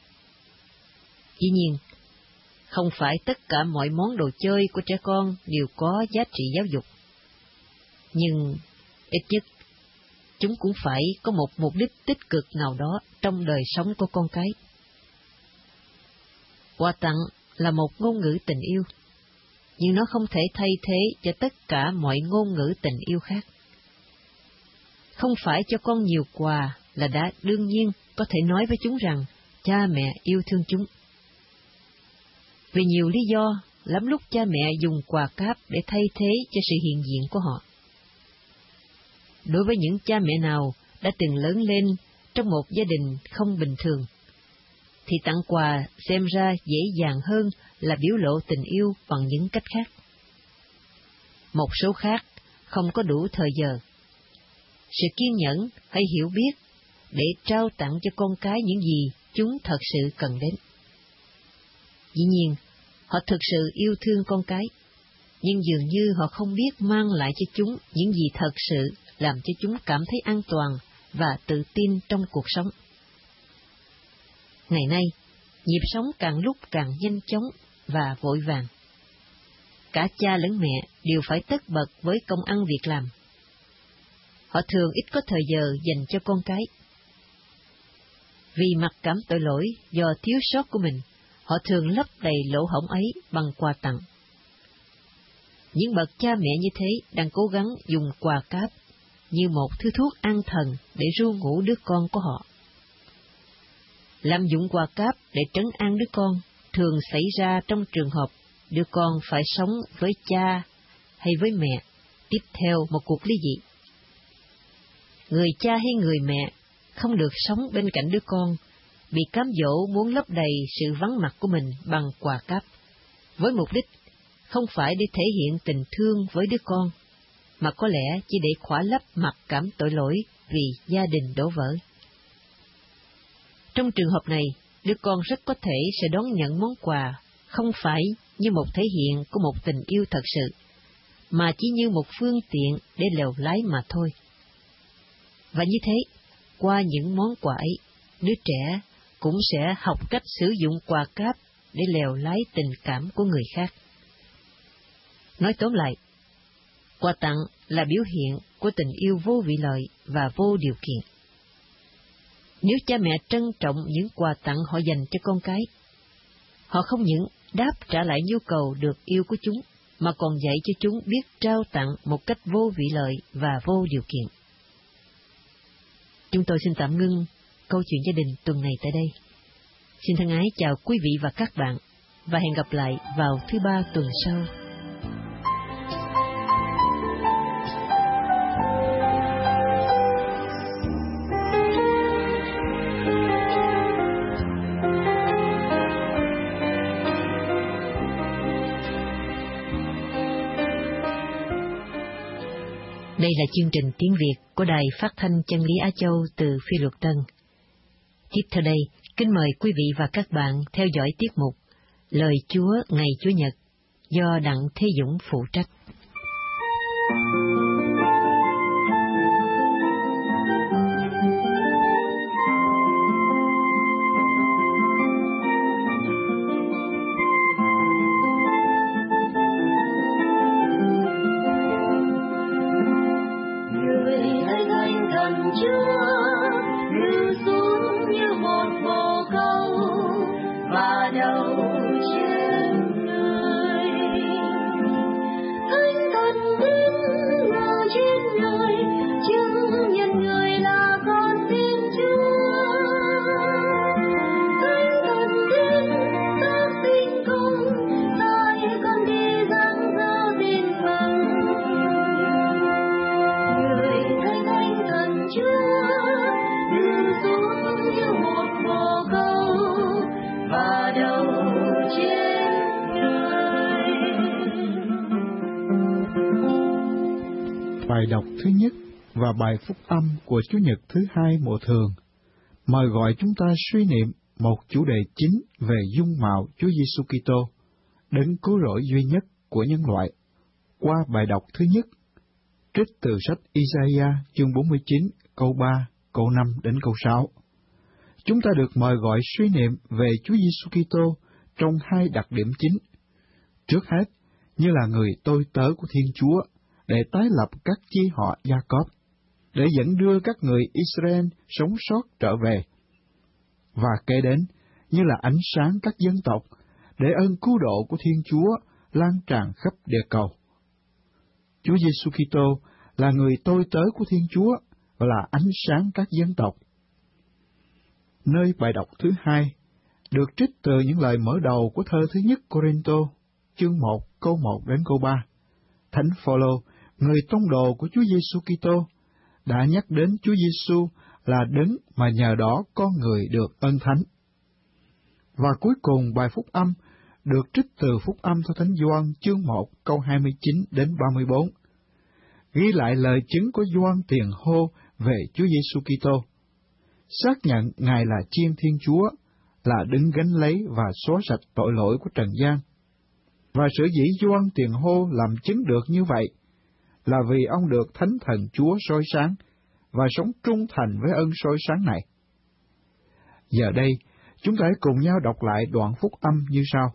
Dĩ nhiên, không phải tất cả mọi món đồ chơi của trẻ con đều có giá trị giáo dục. Nhưng, ít nhất, chúng cũng phải có một mục đích tích cực nào đó trong đời sống của con cái. Quà tặng là một ngôn ngữ tình yêu, nhưng nó không thể thay thế cho tất cả mọi ngôn ngữ tình yêu khác. Không phải cho con nhiều quà là đã đương nhiên có thể nói với chúng rằng cha mẹ yêu thương chúng. Vì nhiều lý do, lắm lúc cha mẹ dùng quà cáp để thay thế cho sự hiện diện của họ. Đối với những cha mẹ nào đã từng lớn lên trong một gia đình không bình thường, thì tặng quà xem ra dễ dàng hơn là biểu lộ tình yêu bằng những cách khác. Một số khác không có đủ thời giờ, sự kiên nhẫn hay hiểu biết để trao tặng cho con cái những gì chúng thật sự cần đến. Dĩ nhiên, họ thực sự yêu thương con cái, nhưng dường như họ không biết mang lại cho chúng những gì thật sự làm cho chúng cảm thấy an toàn và tự tin trong cuộc sống. Ngày nay, nhịp sống càng lúc càng nhanh chóng và vội vàng. Cả cha lẫn mẹ đều phải tất bật với công ăn việc làm. Họ thường ít có thời giờ dành cho con cái. Vì mặc cảm tội lỗi do thiếu sót của mình, họ thường lấp đầy lỗ hổng ấy bằng quà tặng. Những bậc cha mẹ như thế đang cố gắng dùng quà cáp như một thứ thuốc an thần để ru ngủ đứa con của họ. Lạm dụng quà cáp để trấn an đứa con thường xảy ra trong trường hợp đứa con phải sống với cha hay với mẹ tiếp theo một cuộc ly dị. Người cha hay người mẹ không được sống bên cạnh đứa con, bị cám dỗ muốn lấp đầy sự vắng mặt của mình bằng quà cáp, với mục đích không phải để thể hiện tình thương với đứa con, mà có lẽ chỉ để khỏa lấp mặc cảm tội lỗi vì gia đình đổ vỡ. Trong trường hợp này, đứa con rất có thể sẽ đón nhận món quà không phải như một thể hiện của một tình yêu thật sự, mà chỉ như một phương tiện để lèo lái mà thôi. Và như thế, qua những món quà ấy, đứa trẻ cũng sẽ học cách sử dụng quà cáp để lèo lái tình cảm của người khác. Nói tóm lại, quà tặng là biểu hiện của tình yêu vô vị lợi và vô điều kiện. Nếu cha mẹ trân trọng những quà tặng họ dành cho con cái, Họ không những đáp trả lại nhu cầu được yêu của chúng, mà còn dạy cho chúng biết trao tặng một cách vô vị lợi và vô điều kiện. Chúng tôi xin tạm ngưng câu chuyện gia đình tuần này tại đây. Xin thân ái chào quý vị và các bạn, và hẹn gặp lại vào thứ Ba tuần sau. Đây là chương trình tiếng Việt của Đài Phát thanh Chân lý Á Châu từ Phi Luật Tân. Tiếp theo đây, kính mời quý vị và các bạn theo dõi tiết mục Lời Chúa ngày Chủ nhật do Đặng Thế Dũng phụ trách. Bài đọc thứ nhất và bài phúc âm của Chủ nhật thứ hai mùa thường mời gọi chúng ta suy niệm một chủ đề chính về dung mạo Chúa Giêsu Kitô, đấng cứu rỗi duy nhất của nhân loại. Qua bài đọc thứ nhất, trích từ sách Isaiah chương 49 câu 3, câu 5 đến câu 6. Chúng ta được mời gọi suy niệm về Chúa Giêsu Kitô trong hai đặc điểm chính. Trước hết, như là người tôi tớ của Thiên Chúa, để tái lập các chi họ Gia-cốp, để dẫn đưa các người Israel sống sót trở về. Và kế đến, như là ánh sáng các dân tộc, để ơn cứu độ của Thiên Chúa lan tràn khắp địa cầu. Chúa Giêsu Kitô là người tôi tớ của Thiên Chúa và là ánh sáng các dân tộc. Nơi bài đọc thứ hai được trích từ những lời mở đầu của thơ thứ nhất Cô-rinh-tô, chương 1, câu 1 đến câu 3. Thánh Phô-lô, người tông đồ của Chúa Giêsu Kitô, đã nhắc đến Chúa Giêsu là đấng mà nhờ đó con người được ơn thánh. Và cuối cùng bài phúc âm được trích từ phúc âm theo Thánh Gioan chương 1 câu 29 đến 34, ghi lại lời chứng của Gioan tiền hô về Chúa Giêsu Kitô, xác nhận Ngài là Chiên Thiên Chúa, là đấng gánh lấy và xóa sạch tội lỗi của trần gian. Và sở dĩ Gioan tiền hô làm chứng được như vậy là vì ông được Thánh Thần Chúa soi sáng và sống trung thành với ơn soi sáng này. Giờ đây, chúng ta hãy cùng nhau đọc lại đoạn phúc âm như sau.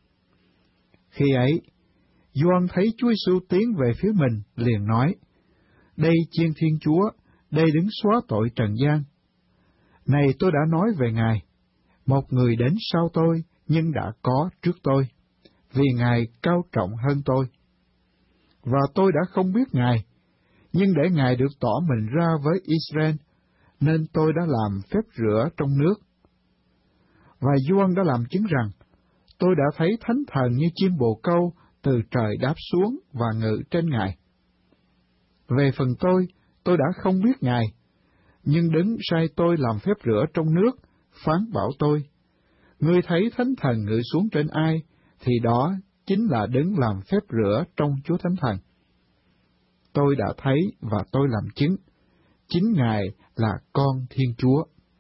Khi ấy, Gioan thấy Chúa Giêsu tiến về phía mình, liền nói: Đây Chiên Thiên Chúa, đây đứng xóa tội trần gian. Này tôi đã nói về Ngài, một người đến sau tôi nhưng đã có trước tôi, vì Ngài cao trọng hơn tôi. Và tôi đã không biết Ngài, nhưng để Ngài được tỏ mình ra với Israel, nên tôi đã làm phép rửa trong nước. Và Gioan đã làm chứng rằng, tôi đã thấy Thánh Thần như chim bồ câu từ trời đáp xuống và ngự trên Ngài. Về phần tôi đã không biết Ngài, nhưng đấng sai tôi làm phép rửa trong nước, phán bảo tôi: Ngươi thấy Thánh Thần ngự xuống trên ai, thì đó chính là đấng làm phép rửa trong Chúa Thánh Thần. Tôi đã thấy và tôi làm chứng, chính Ngài là con Thiên Chúa.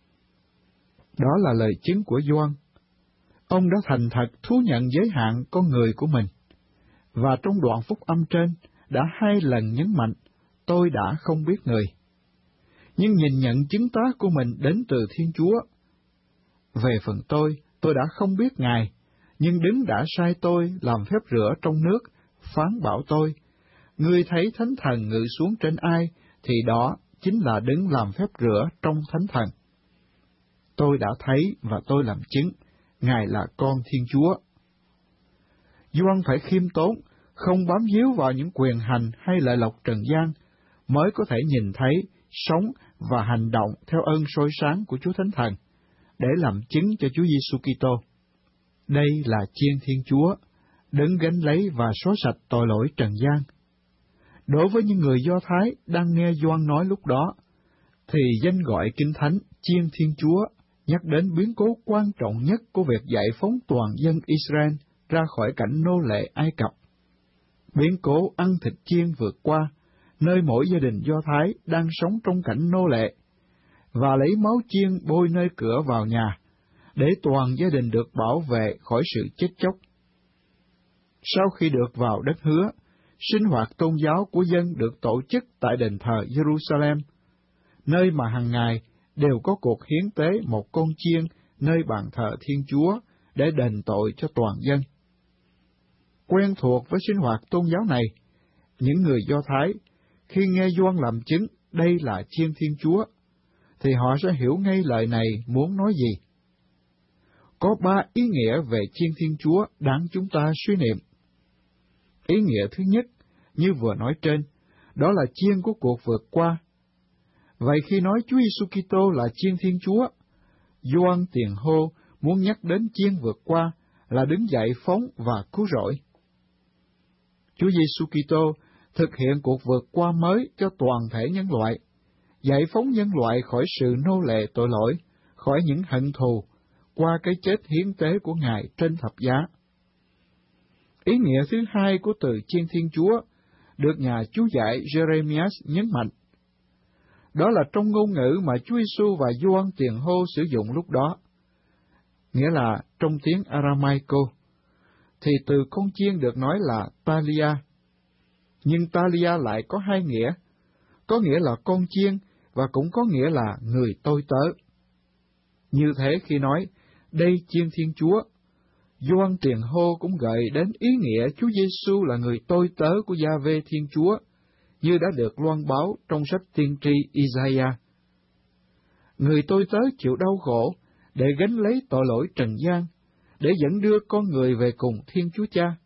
Đó là lời chứng của Gioan. Ông đã thành thật thú nhận giới hạn con người của mình, và trong đoạn phúc âm trên đã hai lần nhấn mạnh, tôi đã không biết người. Nhưng nhìn nhận chứng tá của mình đến từ Thiên Chúa. Về phần tôi đã không biết Ngài, nhưng đấng đã sai tôi làm phép rửa trong nước, phán bảo tôi: Ngươi thấy Thánh Thần ngự xuống trên ai, thì đó chính là đấng làm phép rửa trong Thánh Thần. Tôi đã thấy và tôi làm chứng, Ngài là con Thiên Chúa. Gioan phải khiêm tốn, không bám víu vào những quyền hành hay lợi lộc trần gian, mới có thể nhìn thấy, sống và hành động theo ơn soi sáng của Chúa Thánh Thần, để làm chứng cho Chúa Giêsu Kitô. Đây là Chiên Thiên Chúa, đấng gánh lấy và xóa sạch tội lỗi trần gian. Đối với những người Do Thái đang nghe Gioan nói lúc đó, thì danh gọi Kinh Thánh Chiên Thiên Chúa nhắc đến biến cố quan trọng nhất của việc giải phóng toàn dân Israel ra khỏi cảnh nô lệ Ai Cập. Biến cố ăn thịt chiên vượt qua, nơi mỗi gia đình Do Thái đang sống trong cảnh nô lệ, và lấy máu chiên bôi nơi cửa vào nhà, để toàn gia đình được bảo vệ khỏi sự chết chóc. Sau khi được vào đất hứa, sinh hoạt tôn giáo của dân được tổ chức tại đền thờ Jerusalem, nơi mà hàng ngày đều có cuộc hiến tế một con chiên nơi bàn thờ Thiên Chúa để đền tội cho toàn dân. Quen thuộc với sinh hoạt tôn giáo này, những người Do Thái, khi nghe Gioan làm chứng đây là Chiên Thiên Chúa, thì họ sẽ hiểu ngay lời này muốn nói gì. Có 3 ý nghĩa về Chiên Thiên Chúa đáng chúng ta suy niệm. Ý nghĩa thứ nhất, như vừa nói trên, đó là chiên của cuộc vượt qua. Vậy khi nói Chúa Giêsu Kitô là Chiên Thiên Chúa, Gioan tiền hô muốn nhắc đến chiên vượt qua là đứng dậy phóng và cứu rỗi. Chúa Giêsu Kitô thực hiện cuộc vượt qua mới cho toàn thể nhân loại, giải phóng nhân loại khỏi sự nô lệ tội lỗi, khỏi những hận thù, qua cái chết hiến tế của Ngài trên thập giá. Ý nghĩa thứ hai của từ Chiên Thiên Chúa được nhà chú giải Jeremias nhấn mạnh. Đó là trong ngôn ngữ mà Chúa Giêsu và Gioan tiền hô sử dụng lúc đó. Nghĩa là trong tiếng Aramaico, thì từ con chiên được nói là Talia. Nhưng Talia lại có 2 nghĩa, có nghĩa là con chiên và cũng có nghĩa là người tôi tớ. Như thế khi nói, đây Chiên Thiên Chúa, Gioan tiền hô cũng gợi đến ý nghĩa Chúa Giêsu là người tôi tớ của Gia-vê Thiên Chúa, như đã được loan báo trong sách tiên tri Isaiah. Người tôi tớ chịu đau khổ để gánh lấy tội lỗi trần gian, để dẫn đưa con người về cùng Thiên Chúa Cha.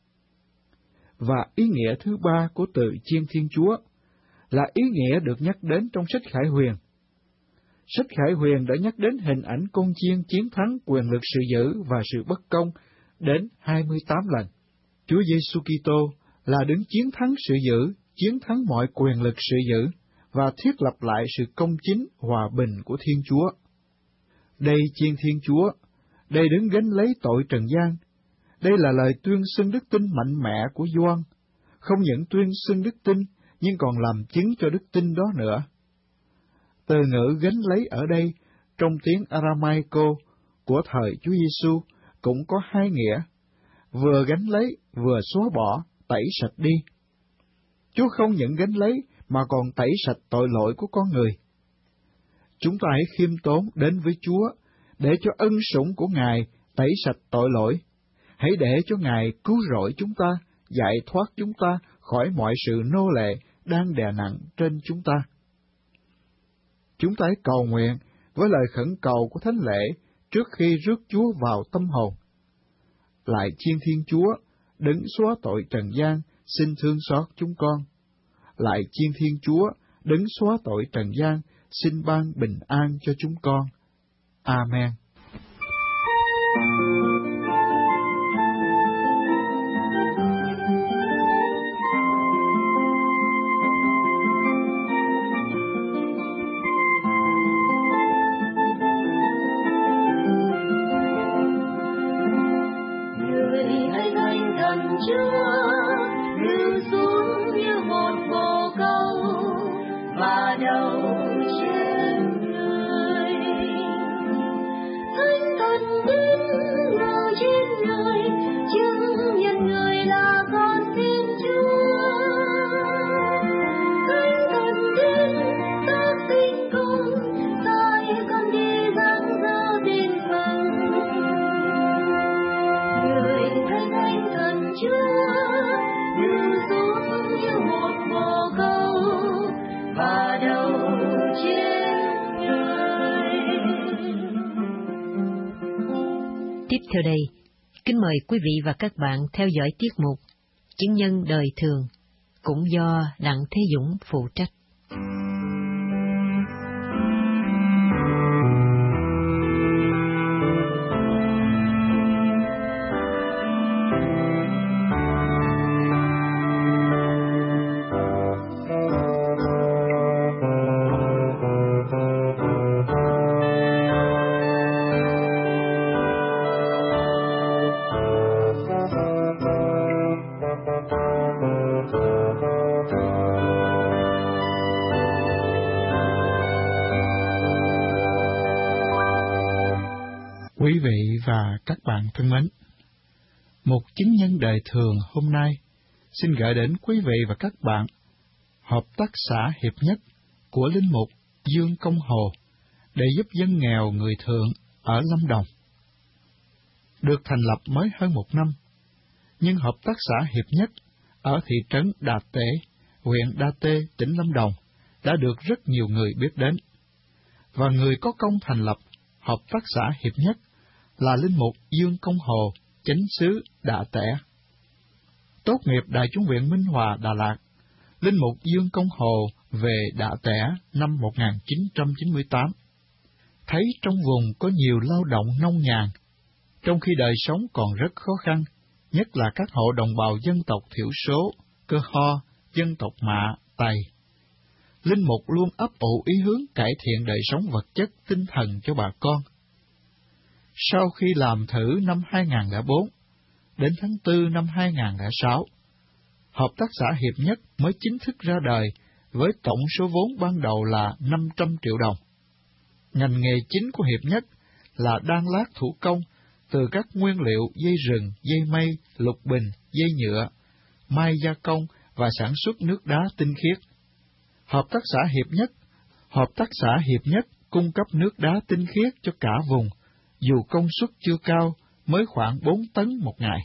Và ý nghĩa thứ 3 của từ Chiên Thiên Chúa là ý nghĩa được nhắc đến trong sách Khải Huyền. Sách Khải Huyền đã nhắc đến hình ảnh con chiên chiến thắng quyền lực sự dữ và sự bất công đến 28 lần. Chúa Giêsu Kitô là đứng chiến thắng sự dữ, chiến thắng mọi quyền lực sự dữ và thiết lập lại sự công chính, hòa bình của Thiên Chúa. Đây Chiên Thiên Chúa, đây đứng gánh lấy tội trần gian. Đây là lời tuyên xưng đức tin mạnh mẽ của Gioan, không những tuyên xưng đức tin, nhưng còn làm chứng cho đức tin đó nữa. Từ ngữ gánh lấy ở đây, trong tiếng Aramaico của thời Chúa Giêsu cũng có 2 nghĩa, vừa gánh lấy, vừa xóa bỏ, tẩy sạch đi. Chúa không những gánh lấy, mà còn tẩy sạch tội lỗi của con người. Chúng ta hãy khiêm tốn đến với Chúa, để cho ân sủng của Ngài tẩy sạch tội lỗi. Hãy để cho Ngài cứu rỗi chúng ta, giải thoát chúng ta khỏi mọi sự nô lệ đang đè nặng trên chúng ta. Chúng ta hãy cầu nguyện với lời khẩn cầu của thánh lễ trước khi rước Chúa vào tâm hồn. Lại Chiên Thiên Chúa, đấng xóa tội trần gian, xin thương xót chúng con. Lại Chiên Thiên Chúa, đấng xóa tội trần gian, xin ban bình an cho chúng con. Amen. Tiếp theo đây, kính mời quý vị và các bạn theo dõi tiết mục Chứng nhân đời thường, cũng do Đặng Thế Dũng phụ trách. Quý vị và các bạn thân mến, một chứng nhân đời thường hôm nay xin gửi đến quý vị và các bạn Hợp tác xã Hiệp Nhất của Linh mục Dương Công Hồ để giúp dân nghèo người thượng ở Lâm Đồng. Được thành lập mới hơn một năm, nhưng Hợp tác xã Hiệp Nhất ở thị trấn Đà Tể, huyện Đa Tê, tỉnh Lâm Đồng đã được rất nhiều người biết đến. Và người có công thành lập Hợp tác xã Hiệp Nhất là Linh mục Dương Công Hồ, chánh xứ Đà Tẻ. Tốt nghiệp Đại chủng viện Minh Hòa, Đà Lạt, Linh mục Dương Công Hồ về Đà Tẻ năm 1998. Thấy trong vùng có nhiều lao động nông nhàn, trong khi đời sống còn rất khó khăn, nhất là các hộ đồng bào dân tộc thiểu số, Cơ Ho, dân tộc Mạ, Tày. Linh mục luôn ấp ủ ý hướng cải thiện đời sống vật chất, tinh thần cho bà con. Sau khi làm thử năm 2004, đến tháng 4 năm 2006, Hợp tác xã Hiệp Nhất mới chính thức ra đời với tổng số vốn ban đầu là 500 triệu đồng. Ngành nghề chính của Hiệp Nhất là đan lát thủ công từ các nguyên liệu dây rừng, dây mây, lục bình, dây nhựa, mai gia công và sản xuất nước đá tinh khiết. Hợp tác xã Hiệp Nhất cung cấp nước đá tinh khiết cho cả vùng, dù công suất chưa cao, mới khoảng 4 tấn một ngày.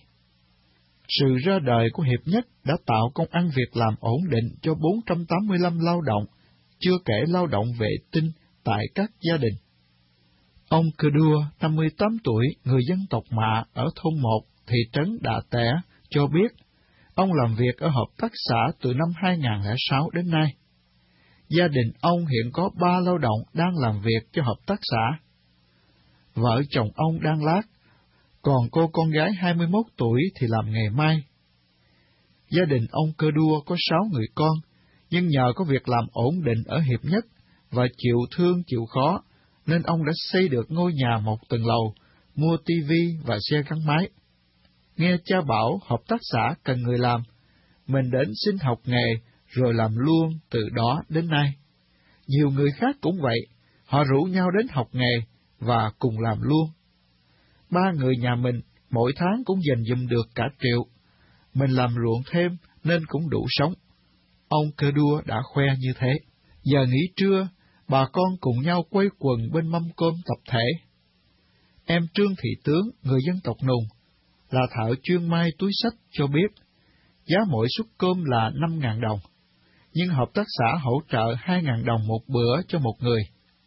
Sự ra đời của Hiệp Nhất đã tạo công ăn việc làm ổn định cho 485 lao động, chưa kể lao động vệ tinh tại các gia đình. Ông Cơ Đua, 58 tuổi, người dân tộc Mạ ở thôn 1, thị trấn Đà Tẻ, cho biết ông làm việc ở Hợp tác xã từ năm 2006 đến nay. Gia đình ông hiện có 3 lao động đang làm việc cho Hợp tác xã. Vợ chồng ông đang lát, còn cô con gái 21 tuổi thì làm nghề may. Gia đình ông Cơ Đua có 6 người con, nhưng nhờ có việc làm ổn định ở Hiệp Nhất và chịu thương chịu khó, nên ông đã xây được ngôi nhà 1 tầng lầu, mua tivi và xe gắn máy. Nghe cha bảo hợp tác xã cần người làm, mình đến xin học nghề rồi làm luôn từ đó đến nay. Nhiều người khác cũng vậy, họ rủ nhau đến học nghề và cùng làm luôn. 3 người nhà mình mỗi tháng cũng dành dụm được cả triệu. Mình làm ruộng thêm nên cũng đủ sống. Ông Cơ Đua đã khoe như thế. Giờ nghỉ trưa, bà con cùng nhau quây quần bên mâm cơm tập thể. Em Trương Thị Tướng, người dân tộc Nùng, là thợ chuyên may túi xách cho biết, giá mỗi suất cơm là 5.000 đồng, nhưng hợp tác xã hỗ trợ 2.000 đồng một bữa cho một người.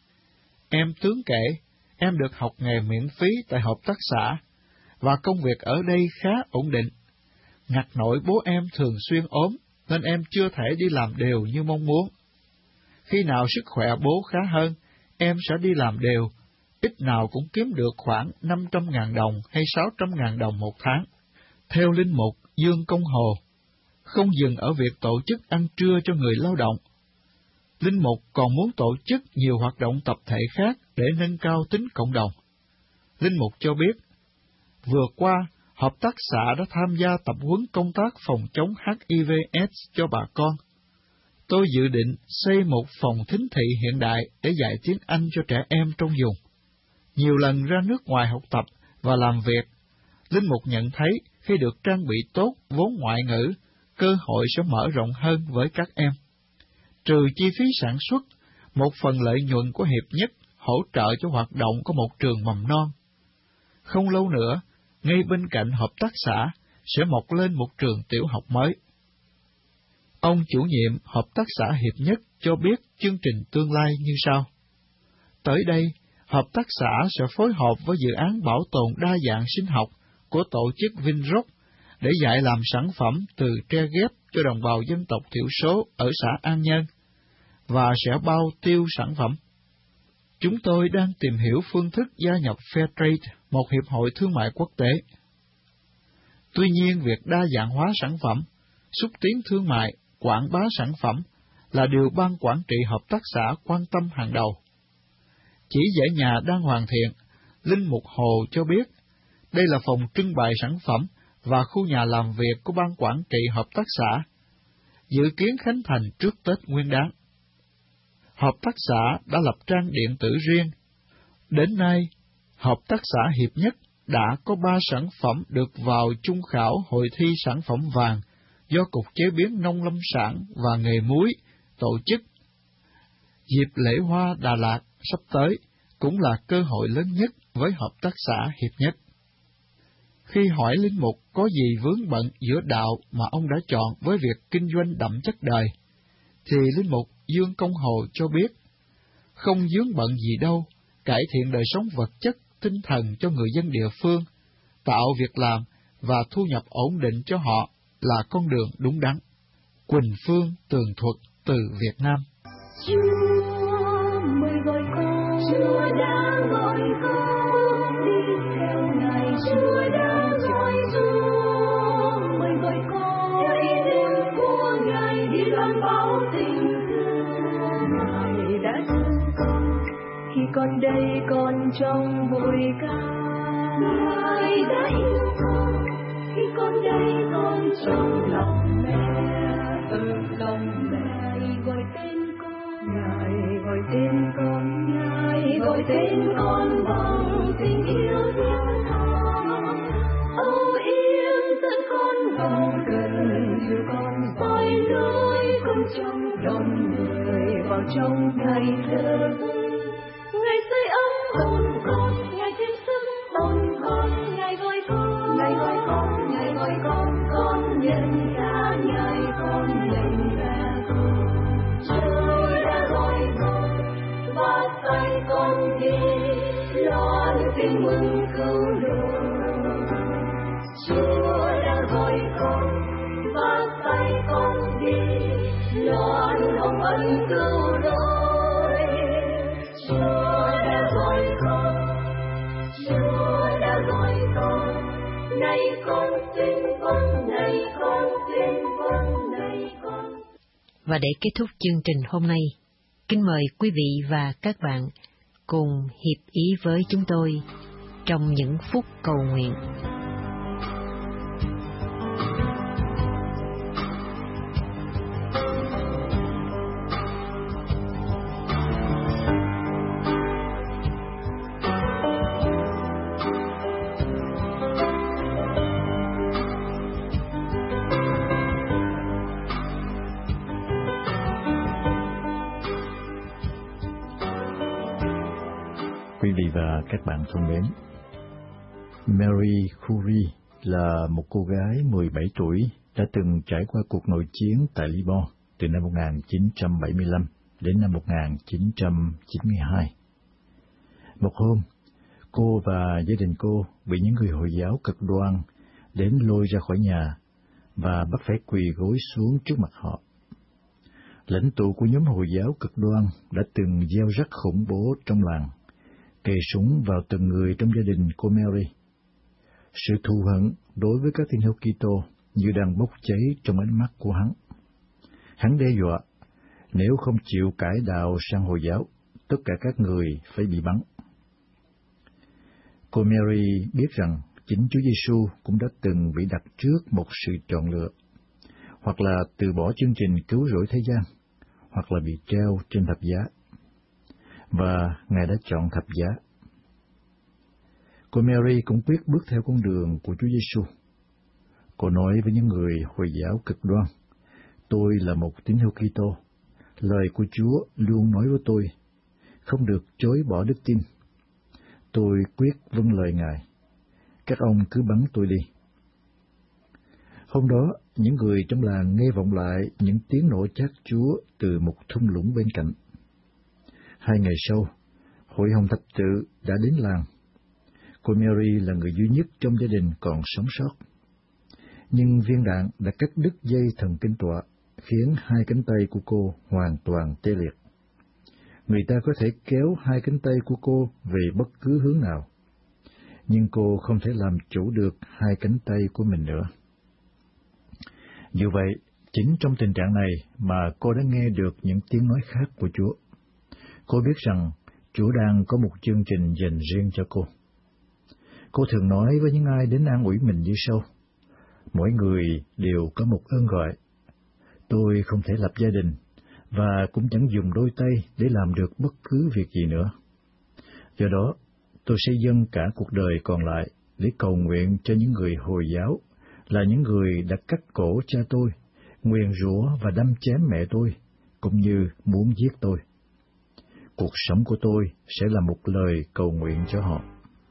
Em Tướng kể, em được học nghề miễn phí tại hợp tác xã, và công việc ở đây khá ổn định. Ngặt nỗi bố em thường xuyên ốm, nên em chưa thể đi làm đều như mong muốn. Khi nào sức khỏe bố khá hơn, em sẽ đi làm đều, ít nào cũng kiếm được khoảng 500.000 đồng hay 600.000 đồng một tháng. Theo Linh mục Dương Công Hồ, không dừng ở việc tổ chức ăn trưa cho người lao động, Linh mục còn muốn tổ chức nhiều hoạt động tập thể khác để nâng cao tính cộng đồng. Linh mục cho biết, vừa qua, hợp tác xã đã tham gia tập huấn công tác phòng chống HIV/AIDS cho bà con. Tôi dự định xây một phòng thính thị hiện đại để dạy tiếng Anh cho trẻ em trong vùng. Nhiều lần ra nước ngoài học tập và làm việc, Linh mục nhận thấy khi được trang bị tốt vốn ngoại ngữ, cơ hội sẽ mở rộng hơn với các em. Trừ chi phí sản xuất, một phần lợi nhuận của Hiệp Nhất hỗ trợ cho hoạt động của một trường mầm non. Không lâu nữa, ngay bên cạnh hợp tác xã sẽ mọc lên một trường tiểu học mới. Ông chủ nhiệm hợp tác xã Hiệp Nhất cho biết chương trình tương lai như sau. Tới đây, Hợp tác xã sẽ phối hợp với dự án bảo tồn đa dạng sinh học của tổ chức Vinrock để dạy làm sản phẩm từ tre ghép cho đồng bào dân tộc thiểu số ở xã An Nhơn, và sẽ bao tiêu sản phẩm. Chúng tôi đang tìm hiểu phương thức gia nhập Fairtrade, một hiệp hội thương mại quốc tế. Tuy nhiên, việc đa dạng hóa sản phẩm, xúc tiến thương mại, quảng bá sản phẩm là điều ban quản trị hợp tác xã quan tâm hàng đầu. Chỉ dãy nhà đang hoàn thiện, Linh Mục Hồ cho biết, đây là phòng trưng bày sản phẩm và khu nhà làm việc của ban quản trị hợp tác xã, dự kiến khánh thành trước Tết Nguyên Đán. Hợp tác xã đã lập trang điện tử riêng. Đến nay, hợp tác xã Hiệp Nhất đã có 3 sản phẩm được vào chung khảo hội thi sản phẩm vàng do Cục Chế biến Nông lâm sản và Nghề muối tổ chức. Dịp lễ hoa Đà Lạt sắp tới cũng là cơ hội lớn nhất với hợp tác xã Hiệp Nhất. Khi hỏi Linh Mục có gì vướng bận giữa đạo mà ông đã chọn với việc kinh doanh đậm chất đời, thì Linh Mục Dương Công Hồ cho biết, không vướng bận gì đâu, cải thiện đời sống vật chất, tinh thần cho người dân địa phương, tạo việc làm và thu nhập ổn định cho họ là con đường đúng đắn. Quỳnh Phương tường thuật từ Việt Nam. Chúa mời gọi con, Chúa đã gọi con đi theo Ngài, Chúa đã gọi con, mời gọi con theo ý định của Ngài đi loan báo tình thương. Ngài đã thương con khi con đây còn trong bụi ca, Ngài đã yêu con khi con đây còn trong lòng mẹ, ở lòng mẹ. Gọi tên con, Ngài gọi tên con, Ngài gọi tên con bằng tình yêu thương con. Âu yếm dẫn con vào gần, dù con soi lối con trong lòng người vào trong ngày thơ. Ngài sưởi ấm hồn con, Ngài thêm sức hồn con, Ngài gọi con, Ngài gọi con, Ngài gọi con nhận ra Ngài, con nhận ra con. Chúa đã gọi con và sai con đi loan tin mừng cứu độ. Chúa đã gọi con và sai con đi loan hồng ân cứu rỗi. Chúa đã gọi con, Chúa đã gọi con, này con xin vâng, này con xin vâng, này con. Và để kết thúc chương trình hôm nay, kính mời quý vị và các bạn cùng hiệp ý với chúng tôi trong những phút cầu nguyện. Quý vị và các bạn thân mến, Mary Khoury là một cô gái 17 tuổi đã từng trải qua cuộc nội chiến tại Liban từ năm 1975 đến năm 1992. Một hôm, cô và gia đình cô bị những người Hồi giáo cực đoan đến lôi ra khỏi nhà và bắt phải quỳ gối xuống trước mặt họ. Lãnh tụ của nhóm Hồi giáo cực đoan đã từng gieo rắc khủng bố trong làng, kề súng vào từng người trong gia đình cô Mary. Sự thù hận đối với các tín hữu Kitô như đang bốc cháy trong ánh mắt của hắn. Hắn đe dọa, nếu không chịu cải đạo sang Hồi giáo, tất cả các người phải bị bắn. Cô Mary biết rằng chính Chúa Giêsu cũng đã từng bị đặt trước một sự chọn lựa, hoặc là từ bỏ chương trình cứu rỗi thế gian, hoặc là bị treo trên thập giá. Và Ngài đã chọn thập giá. Cô Mary cũng quyết bước theo con đường của Chúa Giêsu. Cô nói với những người Hồi giáo cực đoan, tôi là một tín hữu Kitô, lời của Chúa luôn nói với tôi, không được chối bỏ đức tin. Tôi quyết vâng lời Ngài, các ông cứ bắn tôi đi. Hôm đó, những người trong làng nghe vọng lại những tiếng nổ chát chúa từ một thung lũng bên cạnh. 2 ngày sau, hội hồng thập tự đã đến làng. Cô Mary là người duy nhất trong gia đình còn sống sót. Nhưng viên đạn đã cắt đứt dây thần kinh tọa, khiến hai cánh tay của cô hoàn toàn tê liệt. Người ta có thể kéo hai cánh tay của cô về bất cứ hướng nào, nhưng cô không thể làm chủ được hai cánh tay của mình nữa. Dù vậy, chính trong tình trạng này mà cô đã nghe được những tiếng nói khác của Chúa. Cô biết rằng Chúa đang có một chương trình dành riêng cho cô. Cô thường nói với những ai đến an ủi mình như sau: mỗi người đều có một ơn gọi. Tôi không thể lập gia đình, và cũng chẳng dùng đôi tay để làm được bất cứ việc gì nữa. Do đó, tôi sẽ dâng cả cuộc đời còn lại để cầu nguyện cho những người Hồi giáo, là những người đã cắt cổ cha tôi, nguyền rủa và đâm chém mẹ tôi, cũng như muốn giết tôi. Cuộc sống của tôi sẽ là một lời cầu nguyện cho họ.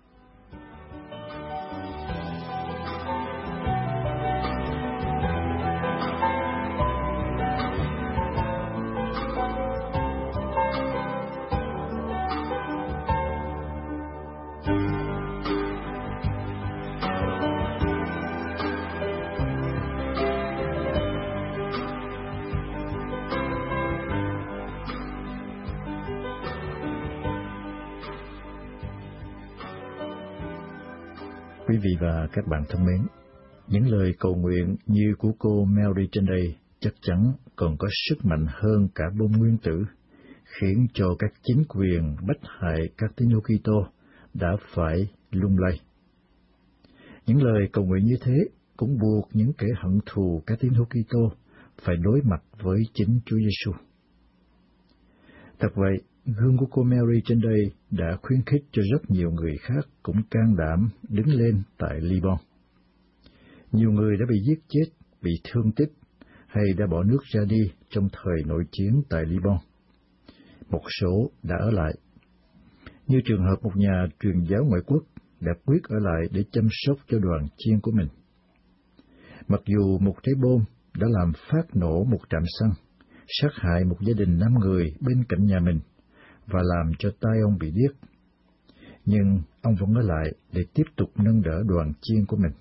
Quý vị và các bạn thân mến, những lời cầu nguyện như của cô Mary trên đây chắc chắn còn có sức mạnh hơn cả bom nguyên tử, khiến cho các chính quyền bách hại các tín hữu Kitô đã phải lung lay. Những lời cầu nguyện như thế cũng buộc những kẻ hận thù các tín hữu Kitô phải đối mặt với chính Chúa Giêsu. Thật vậy, gương của cô Mary trên đây đã khuyến khích cho rất nhiều người khác cũng can đảm đứng lên tại Liban. Nhiều người đã bị giết chết, bị thương tích, hay đã bỏ nước ra đi trong thời nội chiến tại Liban. Một số đã ở lại, như trường hợp một nhà truyền giáo ngoại quốc đã quyết ở lại để chăm sóc cho đoàn chiên của mình. Mặc dù một trái bom đã làm phát nổ một trạm xăng, sát hại một gia đình 5 người bên cạnh nhà mình, và làm cho tai ông bị điếc, nhưng ông vẫn ở lại để tiếp tục nâng đỡ đoàn chiên của mình.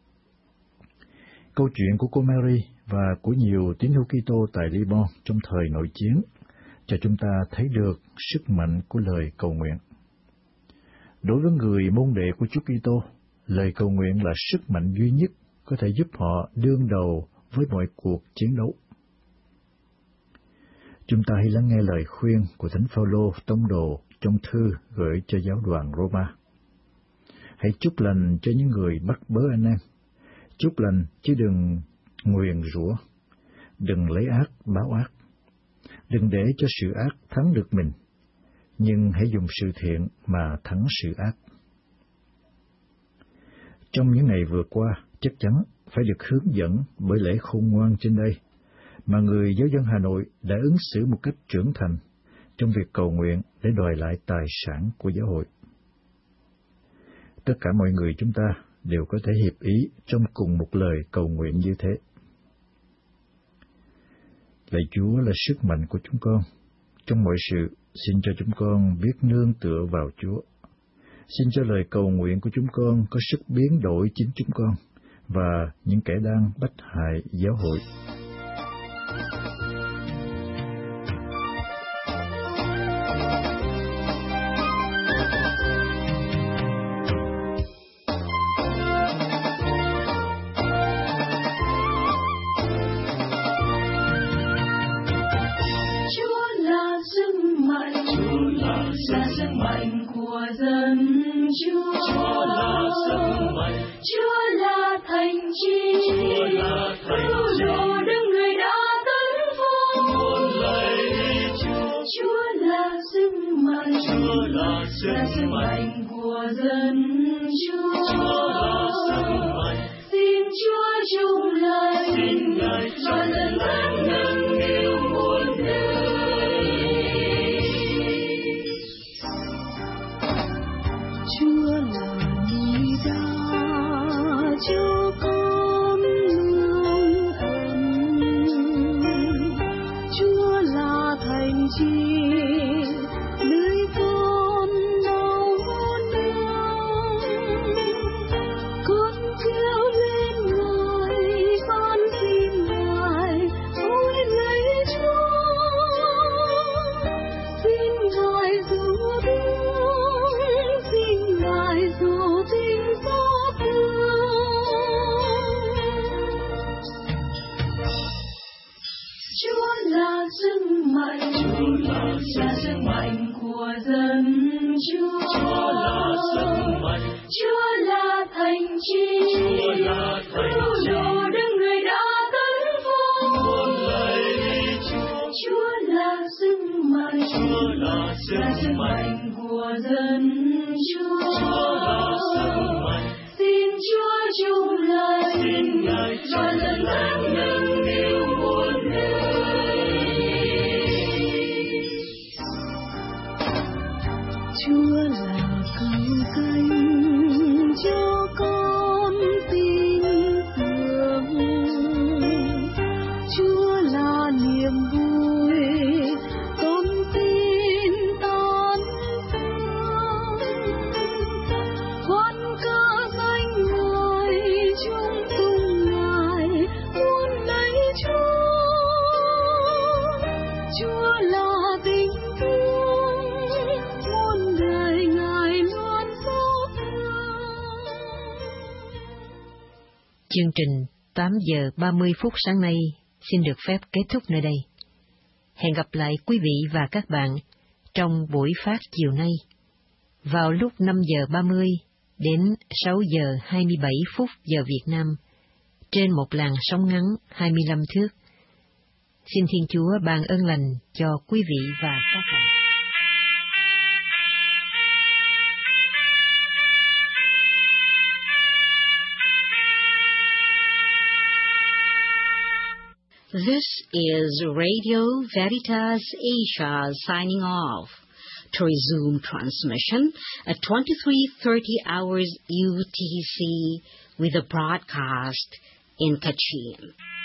Câu chuyện của cô Mary và của nhiều tín hữu Kitô tại Liban trong thời nội chiến cho chúng ta thấy được sức mạnh của lời cầu nguyện. Đối với người môn đệ của Chúa Kitô, lời cầu nguyện là sức mạnh duy nhất có thể giúp họ đương đầu với mọi cuộc chiến đấu. Chúng ta hãy lắng nghe lời khuyên của Thánh Phaolô tông đồ trong thư gửi cho giáo đoàn Roma. Hãy chúc lành cho những người bắt bớ anh em. Chúc lành chứ đừng nguyền rủa. Đừng lấy ác báo ác. Đừng để cho sự ác thắng được mình, nhưng hãy dùng sự thiện mà thắng sự ác. Trong những ngày vừa qua, chắc chắn phải được hướng dẫn bởi lễ khôn ngoan trên đây, mà người giáo dân Hà Nội đã ứng xử một cách trưởng thành trong việc cầu nguyện để đòi lại tài sản của giáo hội. Tất cả mọi người chúng ta đều có thể hiệp ý trong cùng một lời cầu nguyện như thế. Lạy Chúa là sức mạnh của chúng con. Trong mọi sự, xin cho chúng con biết nương tựa vào Chúa. Xin cho lời cầu nguyện của chúng con có sức biến đổi chính chúng con và những kẻ đang bách hại giáo hội. Là sức mạnh của dân Chúa. Chúa là sức mạnh. Chúa là thành chi. Chúa là thành chi. Đức người đã tấn phong. Muôn lạy Chúa. Chúa là sức mạnh. Chúa là sức mạnh của dân Chúa. Chúa là sức mạnh. Xin Chúa chung lời. Xin Ngài cho dân an nâng niu muôn đời. Chúa là núi đá cho con nương thân. Chúa là thành chi nơi con là sức mạnh của dân Chúa. Chúa là sức mạnh. Chúa là thành trì. Chúa là thành trì. Đồ đứng người đã tấn phong. Chúa là sức mạnh. Chúa là sức mạnh của dân Chúa. Chúa là sức mạnh. Xin Chúa chung lời. Xin Ngài cho dân thánh nâng niu một nơi. Chúa là cứu cánh cho con tin tưởng. Chúa là niềm vui con tin tán dương. Hoan ca danh Ngài chúng tung Ngài muôn lấy Chúa. Chúa là tình thương muôn đời Ngài luôn giúp đỡ. Chương trình 8 giờ 30 phút sáng nay xin được phép kết thúc nơi đây. Hẹn gặp lại quý vị và các bạn trong buổi phát chiều nay vào lúc 5 giờ 30 đến 6 giờ 27 phút giờ Việt Nam trên một làn sóng ngắn 25 thước. Xin Thiên Chúa ban ơn lành cho quý vị và các bạn. This is Radio Veritas Asia signing off. To resume transmission at 23:30 hours UTC with a broadcast in Kachin.